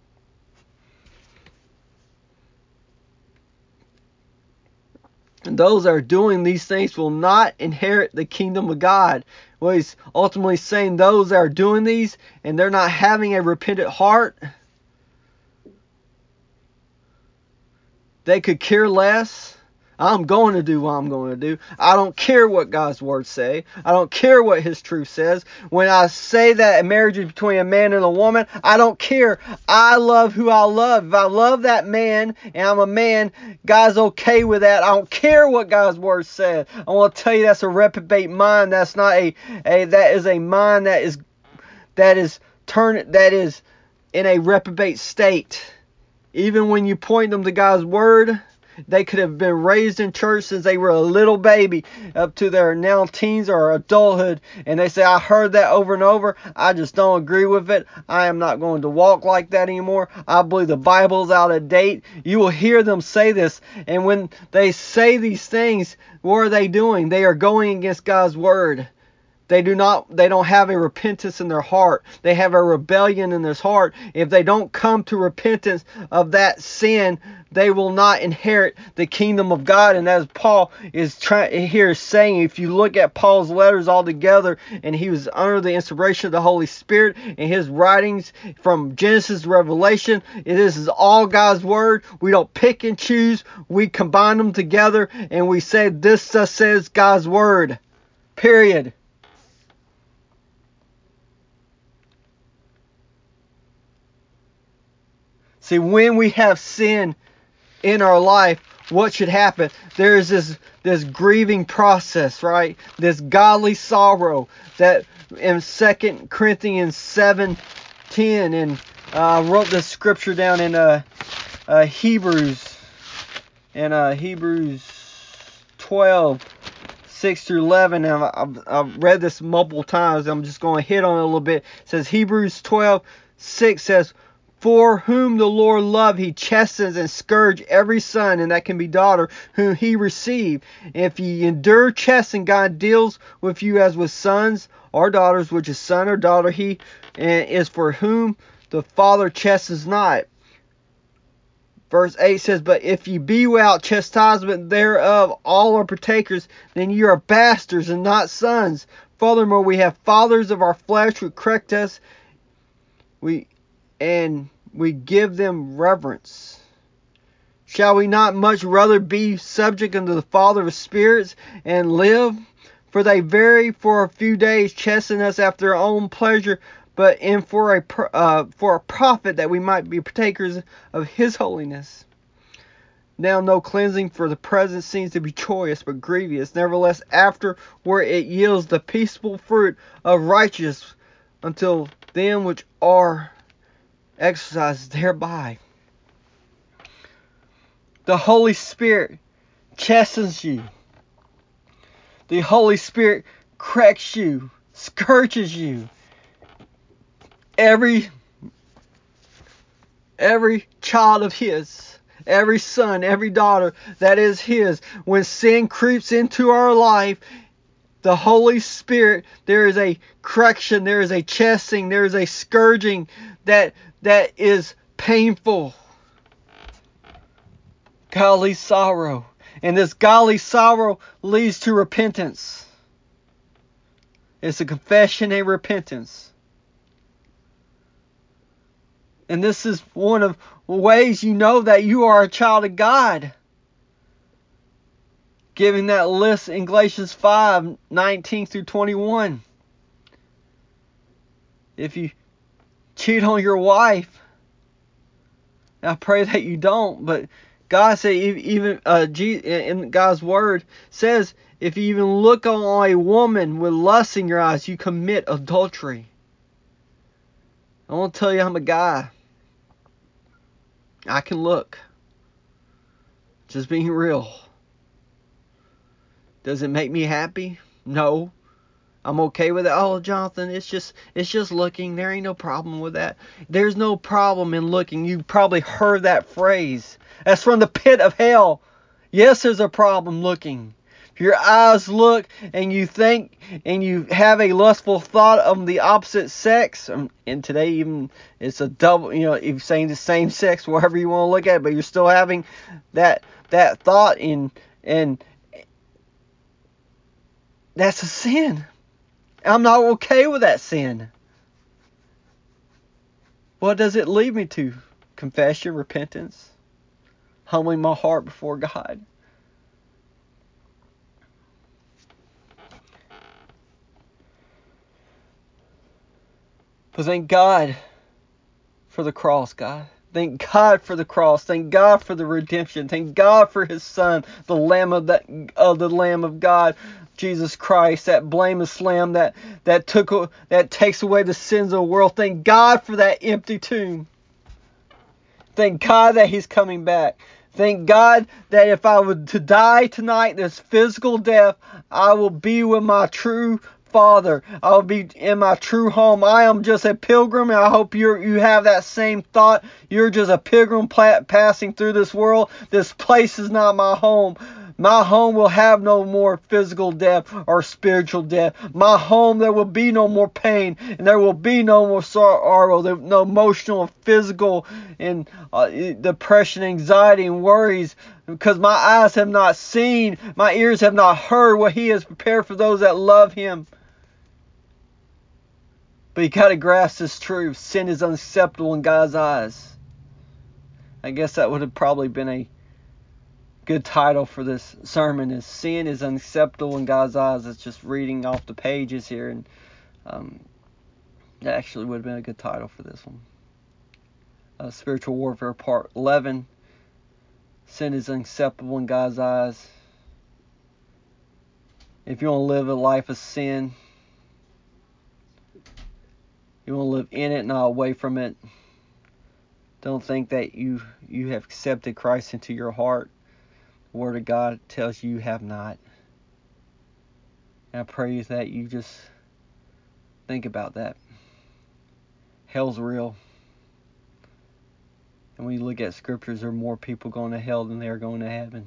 And those that are doing these things will not inherit the kingdom of God. Well, he's ultimately saying those that are doing these and they're not having a repentant heart, they could care less. I'm going to do what I'm going to do. I don't care what God's words say. I don't care what His truth says. When I say that a marriage is between a man and a woman, I don't care. I love who I love. If I love that man and I'm a man, God's okay with that. I don't care what God's word says. I want to tell you that's a reprobate mind. That's not that is a mind that is in a reprobate state. Even when you point them to God's word, they could have been raised in church since they were a little baby up to their now teens or adulthood, and they say, "I heard that over and over. I just don't agree with it. I am not going to walk like that anymore. I believe the Bible's out of date." You will hear them say this, and when they say these things, what are they doing? They are going against God's word. They don't have a repentance in their heart. They have a rebellion in their heart. If they don't come to repentance of that sin, they will not inherit the kingdom of God. And as Paul is saying, if you look at Paul's letters all together, and he was under the inspiration of the Holy Spirit, and his writings from Genesis to Revelation, this is all God's word. We don't pick and choose. We combine them together, and we say, "This says God's word." Period. See, when we have sin in our life, what should happen? There is this grieving process, right? This godly sorrow that in 2 Corinthians 7:10, and I wrote this scripture down in Hebrews 12:6-11. And I've read this multiple times. I'm just going to hit on it a little bit. It says, Hebrews 12:6 says, "For whom the Lord loved, he chastens and scourges every son," and that can be daughter, "whom he received. If ye endure chastening, God deals with you as with sons or daughters, which is son or daughter he is, for whom the Father chastens not." Verse 8 says, "But if ye be without chastisement thereof, all are partakers, then ye are bastards and not sons. Furthermore, we have fathers of our flesh who correct us, and we give them reverence. Shall we not much rather be subject unto the Father of spirits and live? For they vary for a few days, chasten us after their own pleasure, but for a profit, that we might be partakers of his holiness. Now no cleansing for the present seems to be joyous, but grievous. Nevertheless, afterward it yields the peaceable fruit of righteousness until them which are exercised thereby." The Holy Spirit chastens you. The Holy Spirit corrects you, scourges you. Every child of his, every son, every daughter that is his, when sin creeps into our life, the Holy Spirit, there is a correction, there is a chastening, there is a scourging that is painful. Godly sorrow. And this godly sorrow leads to repentance. It's a confession and repentance. And this is one of the ways you know that you are a child of God. Giving that list in Galatians 5:19-21. If you cheat on your wife, I pray that you don't, but God said, even in God's word says, if you even look on a woman with lust in your eyes, you commit adultery. I want to tell you, I'm a guy. I can look. Just being real. Does it make me happy? No. I'm okay with it. Oh, Jonathan, it's just looking. There ain't no problem with that. There's no problem in looking. You probably heard that phrase. That's from the pit of hell. Yes, there's a problem looking. If your eyes look and you think and you have a lustful thought of the opposite sex, and today even it's a double, you're saying the same sex, wherever you want to look at it, but you're still having that thought and that's a sin. I'm not okay with that sin. What does it lead me to? Confession, repentance, humbling my heart before God. But thank God for the cross, God. Thank God for the cross. Thank God for the redemption. Thank God for His Son, the Lamb of the Lamb of God, Jesus Christ, that blameless Lamb that takes away the sins of the world. Thank God for that empty tomb. Thank God that He's coming back. Thank God that if I were to die tonight, this physical death, I will be with my true Father. I'll be in my true home. I am just a pilgrim, and I hope you have that same thought. You're just a pilgrim passing through this world. This place is not my home. My home will have no more physical death or spiritual death. My home, there will be no more pain, and there will be no more sorrow, no emotional, physical, and depression, anxiety, and worries, because my eyes have not seen, my ears have not heard what He has prepared for those that love Him. But you got to grasp this truth. Sin is unacceptable in God's eyes. I guess that would have probably been a good title for this sermon, is Sin is Unacceptable in God's Eyes. It's just reading off the pages here, and that actually would have been a good title for this one. Spiritual Warfare Part 11. Sin is unacceptable in God's eyes. If you want to live a life of sin, you want to live in it, not away from it. Don't think that you have accepted Christ into your heart. The Word of God tells you have not. And I pray that you just think about that. Hell's real. And when you look at scriptures, there are more people going to hell than there are going to heaven.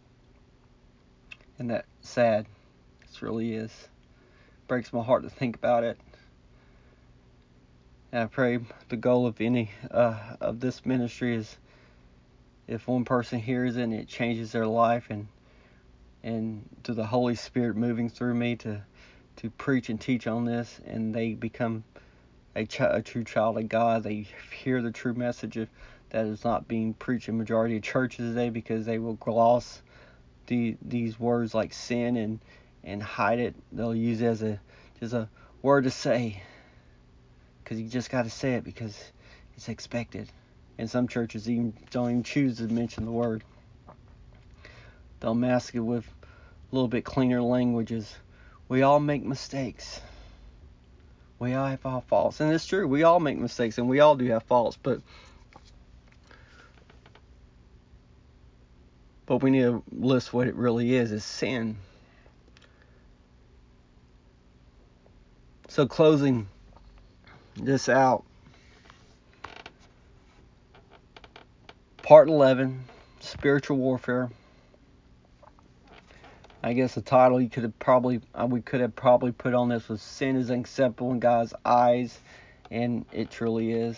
And that's sad. It really is. It breaks my heart to think about it. And I pray the goal of any of this ministry is, if one person hears it and it changes their life, and to the Holy Spirit moving through me to preach and teach on this, and they become a true child of God, they hear the true message that is not being preached in majority of churches today, because they will gloss these words like sin and hide it. They'll use it as just a word to say, because you just got to say it because it's expected. And some churches don't even choose to mention the word. They'll mask it with a little bit cleaner languages. We all make mistakes. We all have our faults. And it's true, we all make mistakes and we all do have faults, but we need to list what it really is sin. So closing this out, Part 11, Spiritual Warfare. I guess the title we could have probably put on this was Sin is Unacceptable in God's Eyes, and it truly is.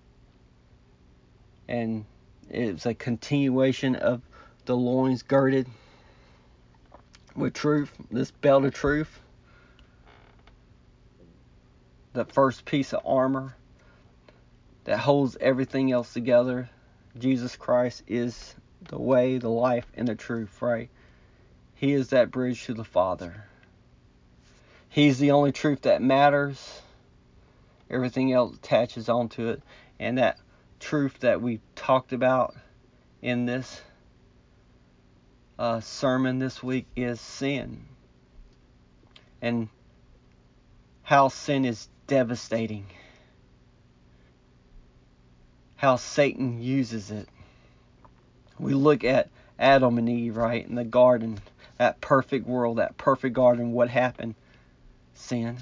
And it's a continuation of the loins girded with truth, this belt of truth, the first piece of armor that holds everything else together. Jesus Christ is the way, the life, and the truth, right? He is that bridge to the Father. He's the only truth that matters. Everything else attaches onto it. And that truth that we talked about in this sermon this week is sin. And how sin is devastating. How Satan uses it. We look at Adam and Eve, right, in the garden. That perfect world, that perfect garden. What happened? Sin.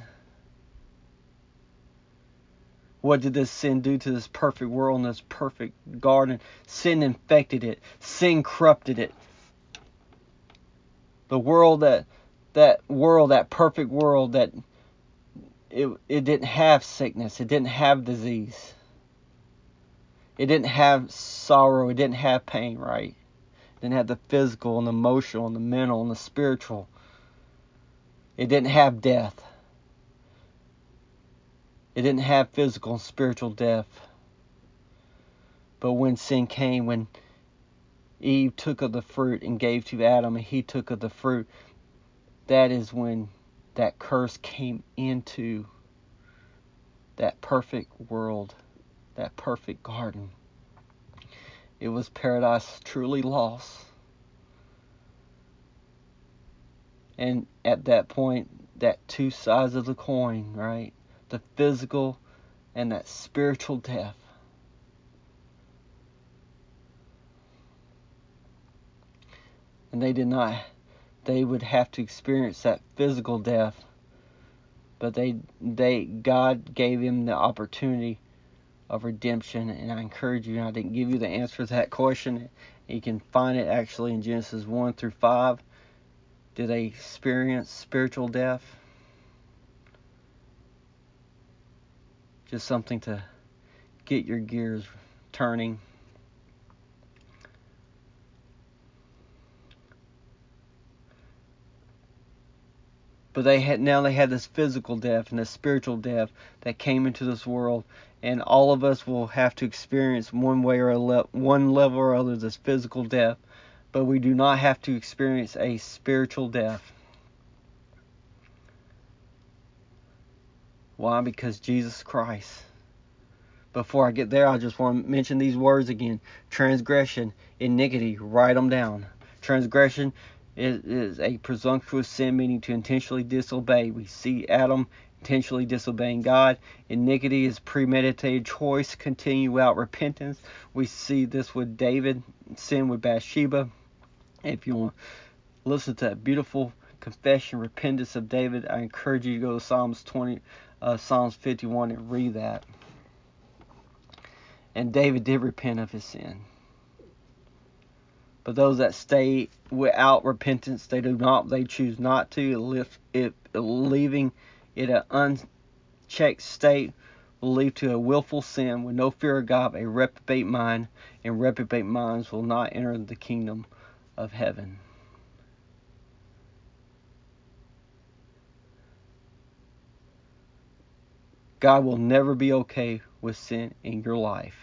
What did this sin do to this perfect world and this perfect garden? Sin infected it. Sin corrupted it. The world that perfect world, that it didn't have sickness. It didn't have disease. It didn't have sorrow. It didn't have pain, right? It didn't have the physical and the emotional and the mental and the spiritual. It didn't have death. It didn't have physical and spiritual death. But when sin came, when Eve took of the fruit and gave to Adam, and he took of the fruit, that is when that curse came into that perfect world, that perfect garden. It was paradise truly lost. And at that point, that two sides of the coin, right? The physical and that spiritual death. And they would have to experience that physical death. But God gave him the opportunity of redemption. And I encourage you, I didn't give you the answer to that question. You can find it actually in Genesis 1 through 5. Did they experience spiritual death? Just something to get your gears turning. But they had this physical death and this spiritual death that came into this world, and all of us will have to experience one way or one level or other this physical death, but we do not have to experience a spiritual death. Why? Because Jesus Christ Before I get there, I just want to mention these words again. Transgression, iniquity, write them down. Transgression is a presumptuous sin, meaning to intentionally disobey. We see Adam intentionally disobeying God. Iniquity is premeditated choice, continue without repentance. We see this with David, sin with Bathsheba. If you want to listen to that beautiful confession, repentance of David, I encourage you to go to Psalms 51 and read that. And David did repent of his sin. But those that stay without repentance, they choose not to. Leaving it an unchecked state will lead to a willful sin with no fear of God, a reprobate mind, and reprobate minds will not enter the kingdom of heaven. God will never be okay with sin in your life.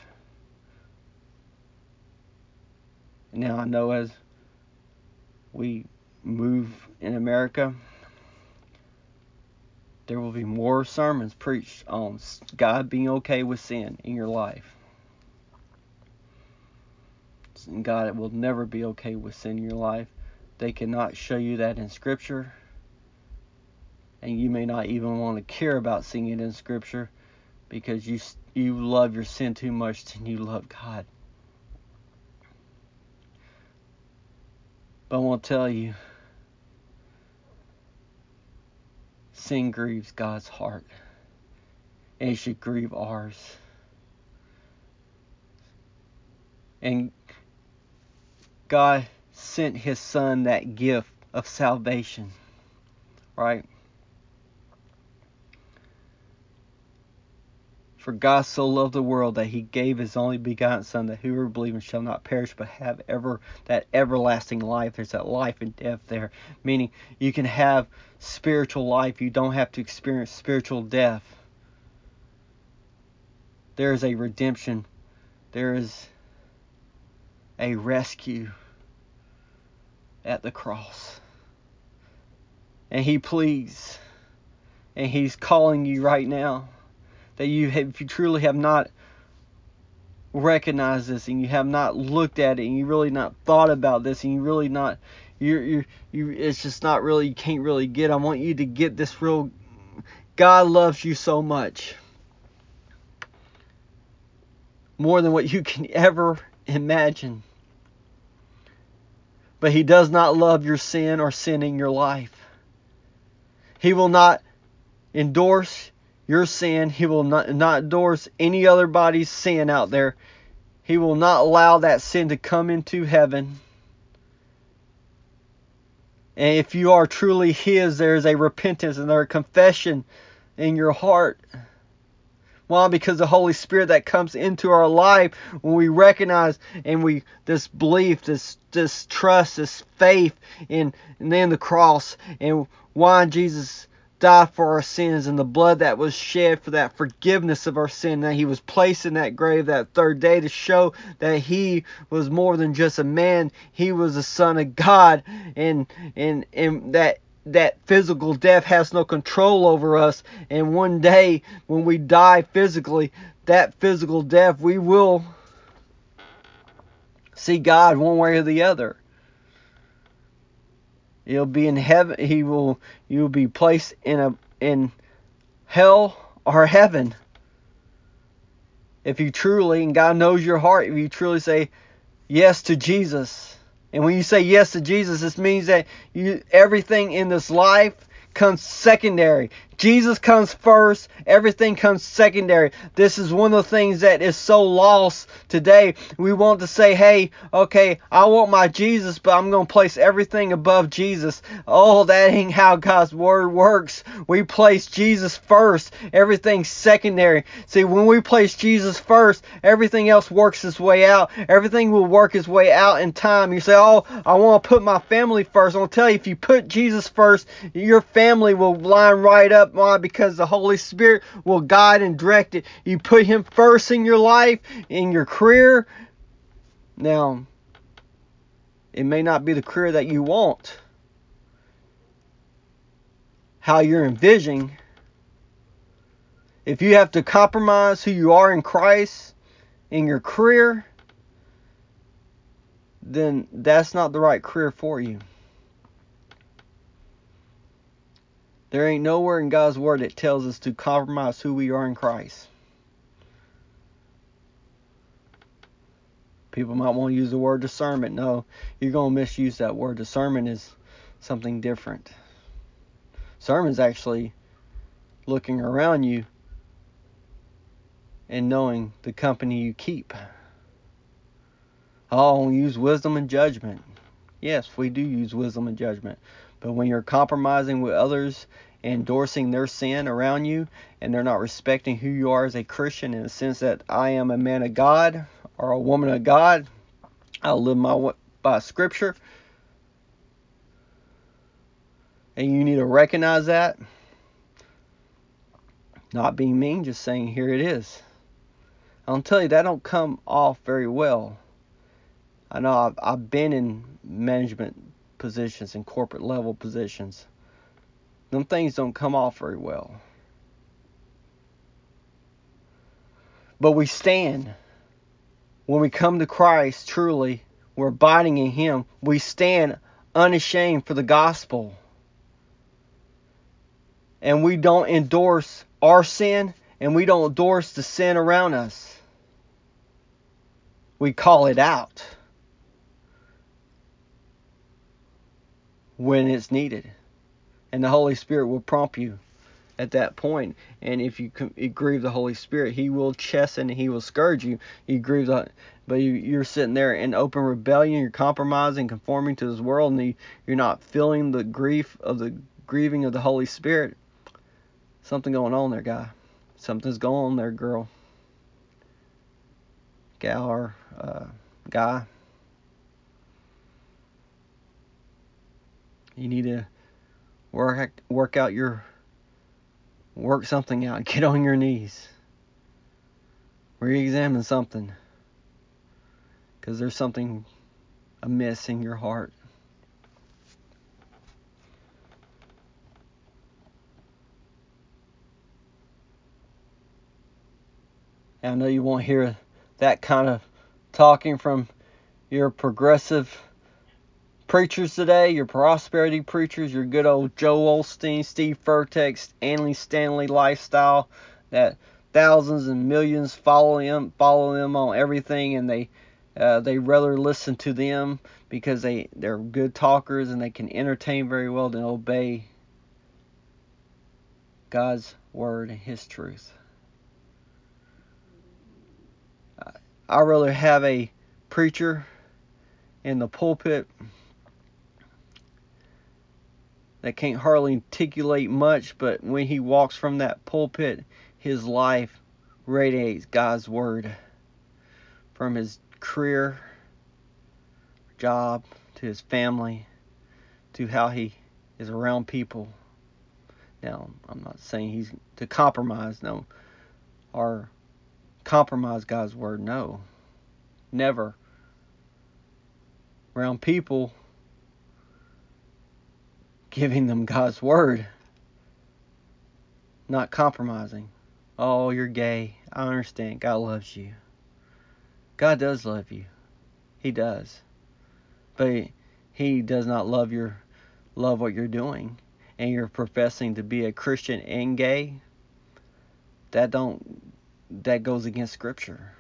Now I know as we move in America, there will be more sermons preached on God being okay with sin in your life. And God will never be okay with sin in your life. They cannot show you that in Scripture. And you may not even want to care about seeing it in Scripture because you love your sin too much than you love God. But I want to tell you, sin grieves God's heart. And it should grieve ours. And God sent His Son that gift of salvation. Right? For God so loved the world that He gave His only begotten Son, that whoever believes shall not perish but have that everlasting life. There's that life and death there. Meaning you can have spiritual life. You don't have to experience spiritual death. There is a redemption. There is a rescue at the cross. And He pleads. And He's calling you right now. That if you truly have not recognized this and you have not looked at it and you really not thought about this and you really not, it's just not really, you can't really get. I want you to get this real. God loves you so much. More than what you can ever imagine. But He does not love your sin or sin in your life. He will not endorse your sin. He will not endorse any other body's sin out there. He will not allow that sin to come into heaven. And if you are truly His, there is a repentance and there is a confession in your heart. Why? Because the Holy Spirit that comes into our life when we recognize and this belief, this trust, this faith in the cross, and why Jesus died for our sins and the blood that was shed for that forgiveness of our sin, that He was placed in that grave that third day to show that He was more than just a man. He was the Son of God, and that physical death has no control over us. And one day when we die physically, that physical death, we will see God one way or the other. You'll be in heaven. You will be placed in hell or heaven. If you truly, and God knows your heart, if you truly say yes to Jesus. And when you say yes to Jesus, this means that everything in this life comes secondary. Jesus comes first. Everything comes secondary. This is one of the things that is so lost today. We want to say, hey, okay, I want my Jesus, but I'm going to place everything above Jesus. Oh, that ain't how God's Word works. We place Jesus first. Everything's secondary. See, when we place Jesus first, everything else works its way out. Everything will work its way out in time. You say, oh, I want to put my family first. I'm going to tell you, if you put Jesus first, your family will line right up. Why? Because the Holy Spirit will guide and direct it. You put Him first in your life, in your career. Now, it may not be the career that you want, how you're envisioning. If you have to compromise who you are in Christ in your career, then that's not the right career for you. There ain't nowhere in God's Word that tells us to compromise who we are in Christ. People might want to use the word discernment. No, you're going to misuse that word. Discernment is something different. Discernment is actually looking around you and knowing the company you keep. I'll use wisdom and judgment. Yes, we do use wisdom and judgment. But when you're compromising with others, endorsing their sin around you, and they're not respecting who you are as a Christian in the sense that I am a man of God or a woman of God, I'll live my way by Scripture, and you need to recognize that. Not being mean, just saying here it is. I'll tell you, that don't come off very well. I know I've been in management positions and corporate level positions. Them things don't come off very well. But we stand. When we come to Christ, truly, we're abiding in Him. We stand unashamed for the gospel. And we don't endorse our sin, and we don't endorse the sin around us. We call it out when it's needed. And the Holy Spirit will prompt you at that point. And if you grieve the Holy Spirit, He will chasten and He will scourge you. But you're sitting there in open rebellion, you're compromising, conforming to this world, and you're not feeling the grieving of the Holy Spirit. Something going on there, guy. Something's going on there, girl. Gal or guy. You need to work something out. Get on your knees. Re-examine something. Because there's something amiss in your heart. And I know you won't hear that kind of talking from your progressive preachers today, your prosperity preachers, your good old Joel Osteen, Steve Furtick, Andy Stanley lifestyle that thousands and millions follow them on everything, and they rather listen to them because they're good talkers and they can entertain very well than obey God's word and His truth. I'd rather have a preacher in the pulpit that can't hardly articulate much, but when he walks from that pulpit, his life radiates God's word. From his career, job, to his family, to how he is around people. Now, I'm not saying he's to compromise, no, or compromise God's word, no. Never. Around people, giving them God's word, not compromising. Oh, you're gay. I understand. God loves you. God does love you. He does. But He does not love what you're doing. And you're professing to be a Christian and gay. That goes against Scripture.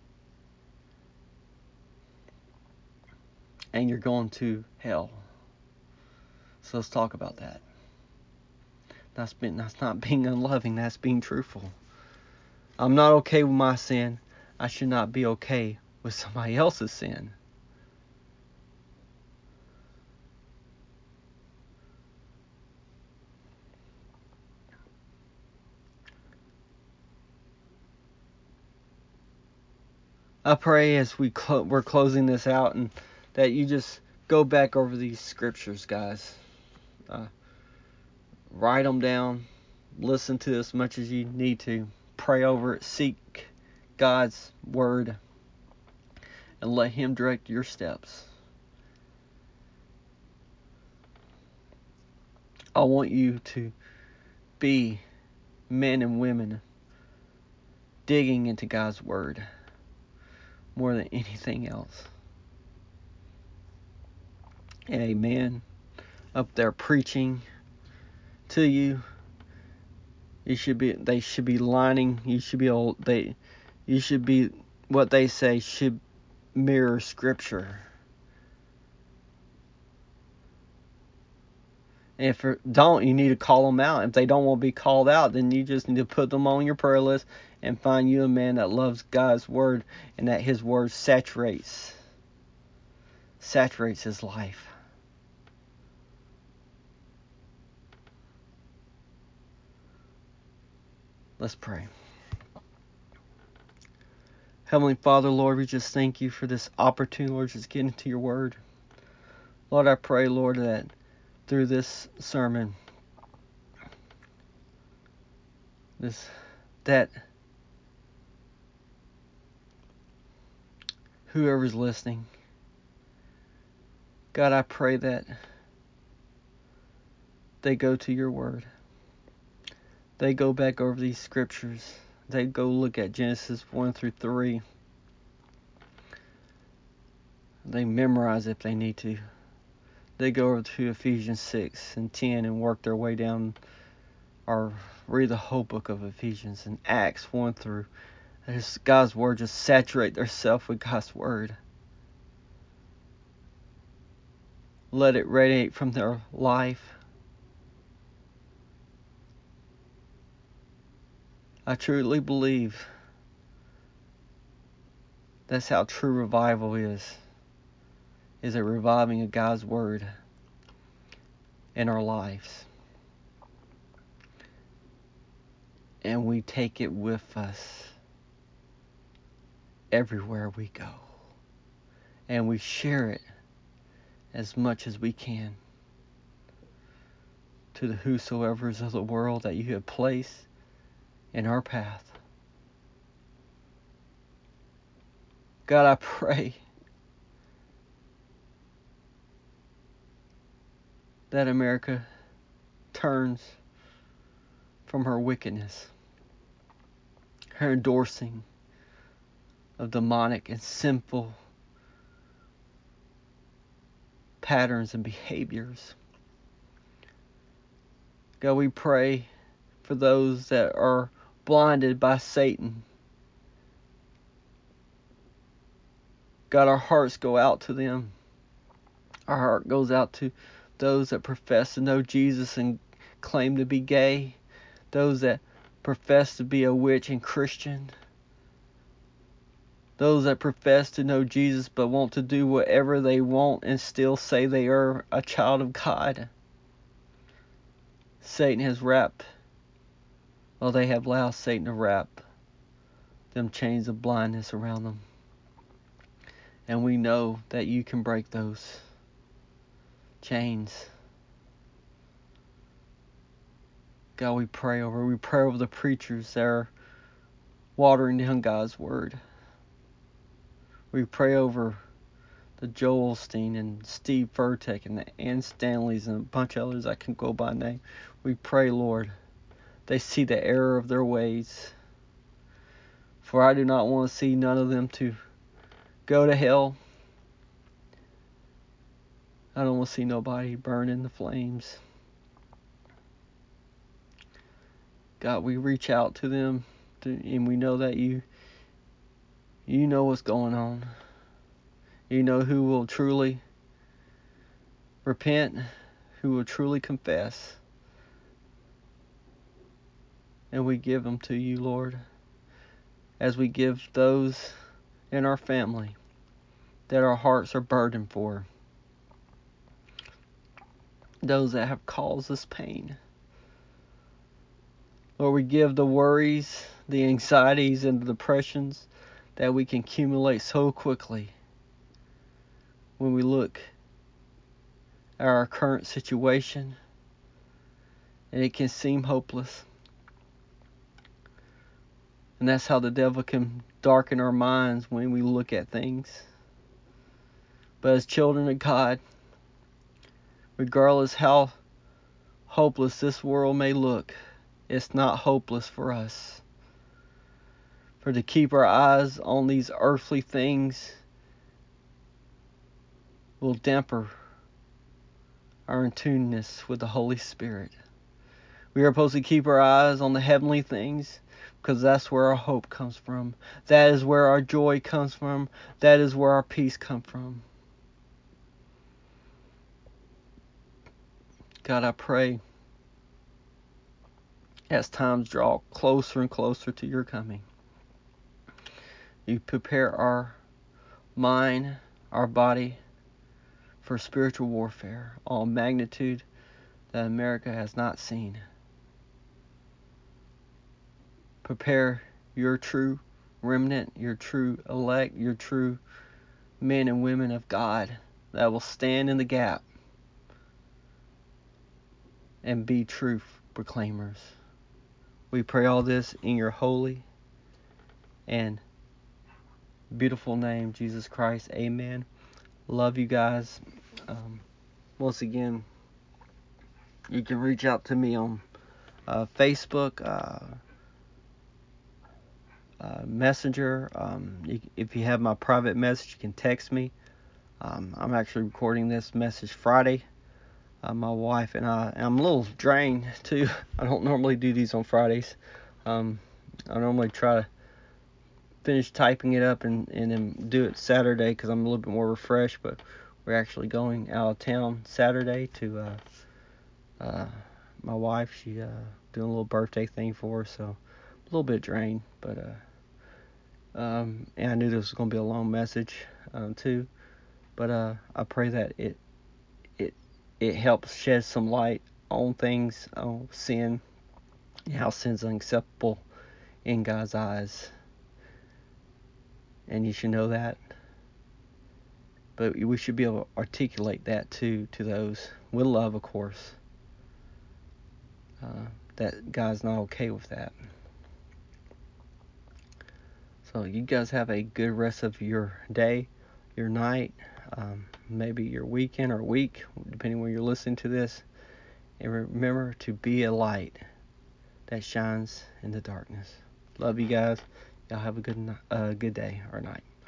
And you're going to hell. So let's talk about that. That's not being unloving, that's being truthful. I'm not okay with my sin. I should not be okay with somebody else's sin. I pray as we're closing this out, and that you just go back over these scriptures, guys. Write them down. Listen to as much as you need to. Pray over it. Seek God's word. And let Him direct your steps. I want you to be men and women digging into God's Word more than anything else. Amen. Up there preaching to you. They should be lining. What they say should mirror Scripture. And if don't, you need to call them out. If they don't want to be called out, then you just need to put them on your prayer list and find you a man that loves God's Word and that His Word saturates his life. Let's pray. Heavenly Father, Lord, we just thank you for this opportunity, Lord, just getting into your Word. Lord, I pray, Lord, that through this sermon, that whoever's listening, God, I pray that they go to your Word. They go back over these scriptures. They go look at Genesis 1 through 3. They memorize if they need to. They go over to Ephesians 6 and 10 and work their way down, or read the whole book of Ephesians and Acts 1 through. God's Word, just saturate themselves with God's Word. Let it radiate from their life. I truly believe that's how true revival is a reviving of God's Word in our lives. And we take it with us everywhere we go. And we share it as much as we can to the whosoever's of the world that you have placed in our path. God, I pray that America turns from her wickedness, her endorsing of demonic and sinful patterns and behaviors. God, we pray for those that are blinded by Satan. God, our hearts go out to them. Our heart goes out to those that profess to know Jesus and claim to be gay. Those that profess to be a witch and Christian. Those that profess to know Jesus but want to do whatever they want and still say they are a child of God. Satan has wrapped, they have allowed Satan to wrap them chains of blindness around them. And we know that you can break those chains. God, we pray over the preachers that are watering down God's Word. We pray over the Joel Osteen and Steve Furtick and the Ann Stanleys and a bunch of others I can go by name. We pray, Lord, they see the error of their ways. For I do not want to see none of them to go to hell. I don't want to see nobody burn in the flames. God, we reach out to them, and we know that you know what's going on. You know who will truly repent, who will truly confess. And we give them to you, Lord, as we give those in our family that our hearts are burdened for, those that have caused us pain. Lord, we give the worries, the anxieties, and the depressions that we can accumulate so quickly when we look at our current situation, and it can seem hopeless. And that's how the devil can darken our minds when we look at things. But as children of God, regardless how hopeless this world may look, it's not hopeless for us. For to keep our eyes on these earthly things will damper our in tuneness with the Holy Spirit. We are supposed to keep our eyes on the heavenly things because that's where our hope comes from. That is where our joy comes from. That is where our peace comes from. God, I pray as times draw closer and closer to your coming, you prepare our mind, our body for spiritual warfare, all magnitude that America has not seen. Prepare your true remnant, your true elect, your true men and women of God that will stand in the gap and be truth proclaimers. We pray all this in your holy and beautiful name, Jesus Christ. Amen. Love you guys. Once again, you can reach out to me on Facebook, Messenger. If you have my private message, you can text me. I'm actually recording this message Friday. My wife and I'm a little drained too. I don't normally do these on Fridays. I normally try to finish typing it up and then do it Saturday because I'm a little bit more refreshed, but we're actually going out of town Saturday to my wife. She doing a little birthday thing for her, so a little bit drained, but and I knew this was going to be a long message too, but I pray that it helps shed some light on things, on sin, and how sin's unacceptable in God's eyes. And you should know that. But we should be able to articulate that to those with love, of course. That God's not okay with that. So you guys have a good rest of your day, your night, maybe your weekend or week, depending when you're listening to this. And remember to be a light that shines in the darkness. Love you guys. Y'all have a good day or night.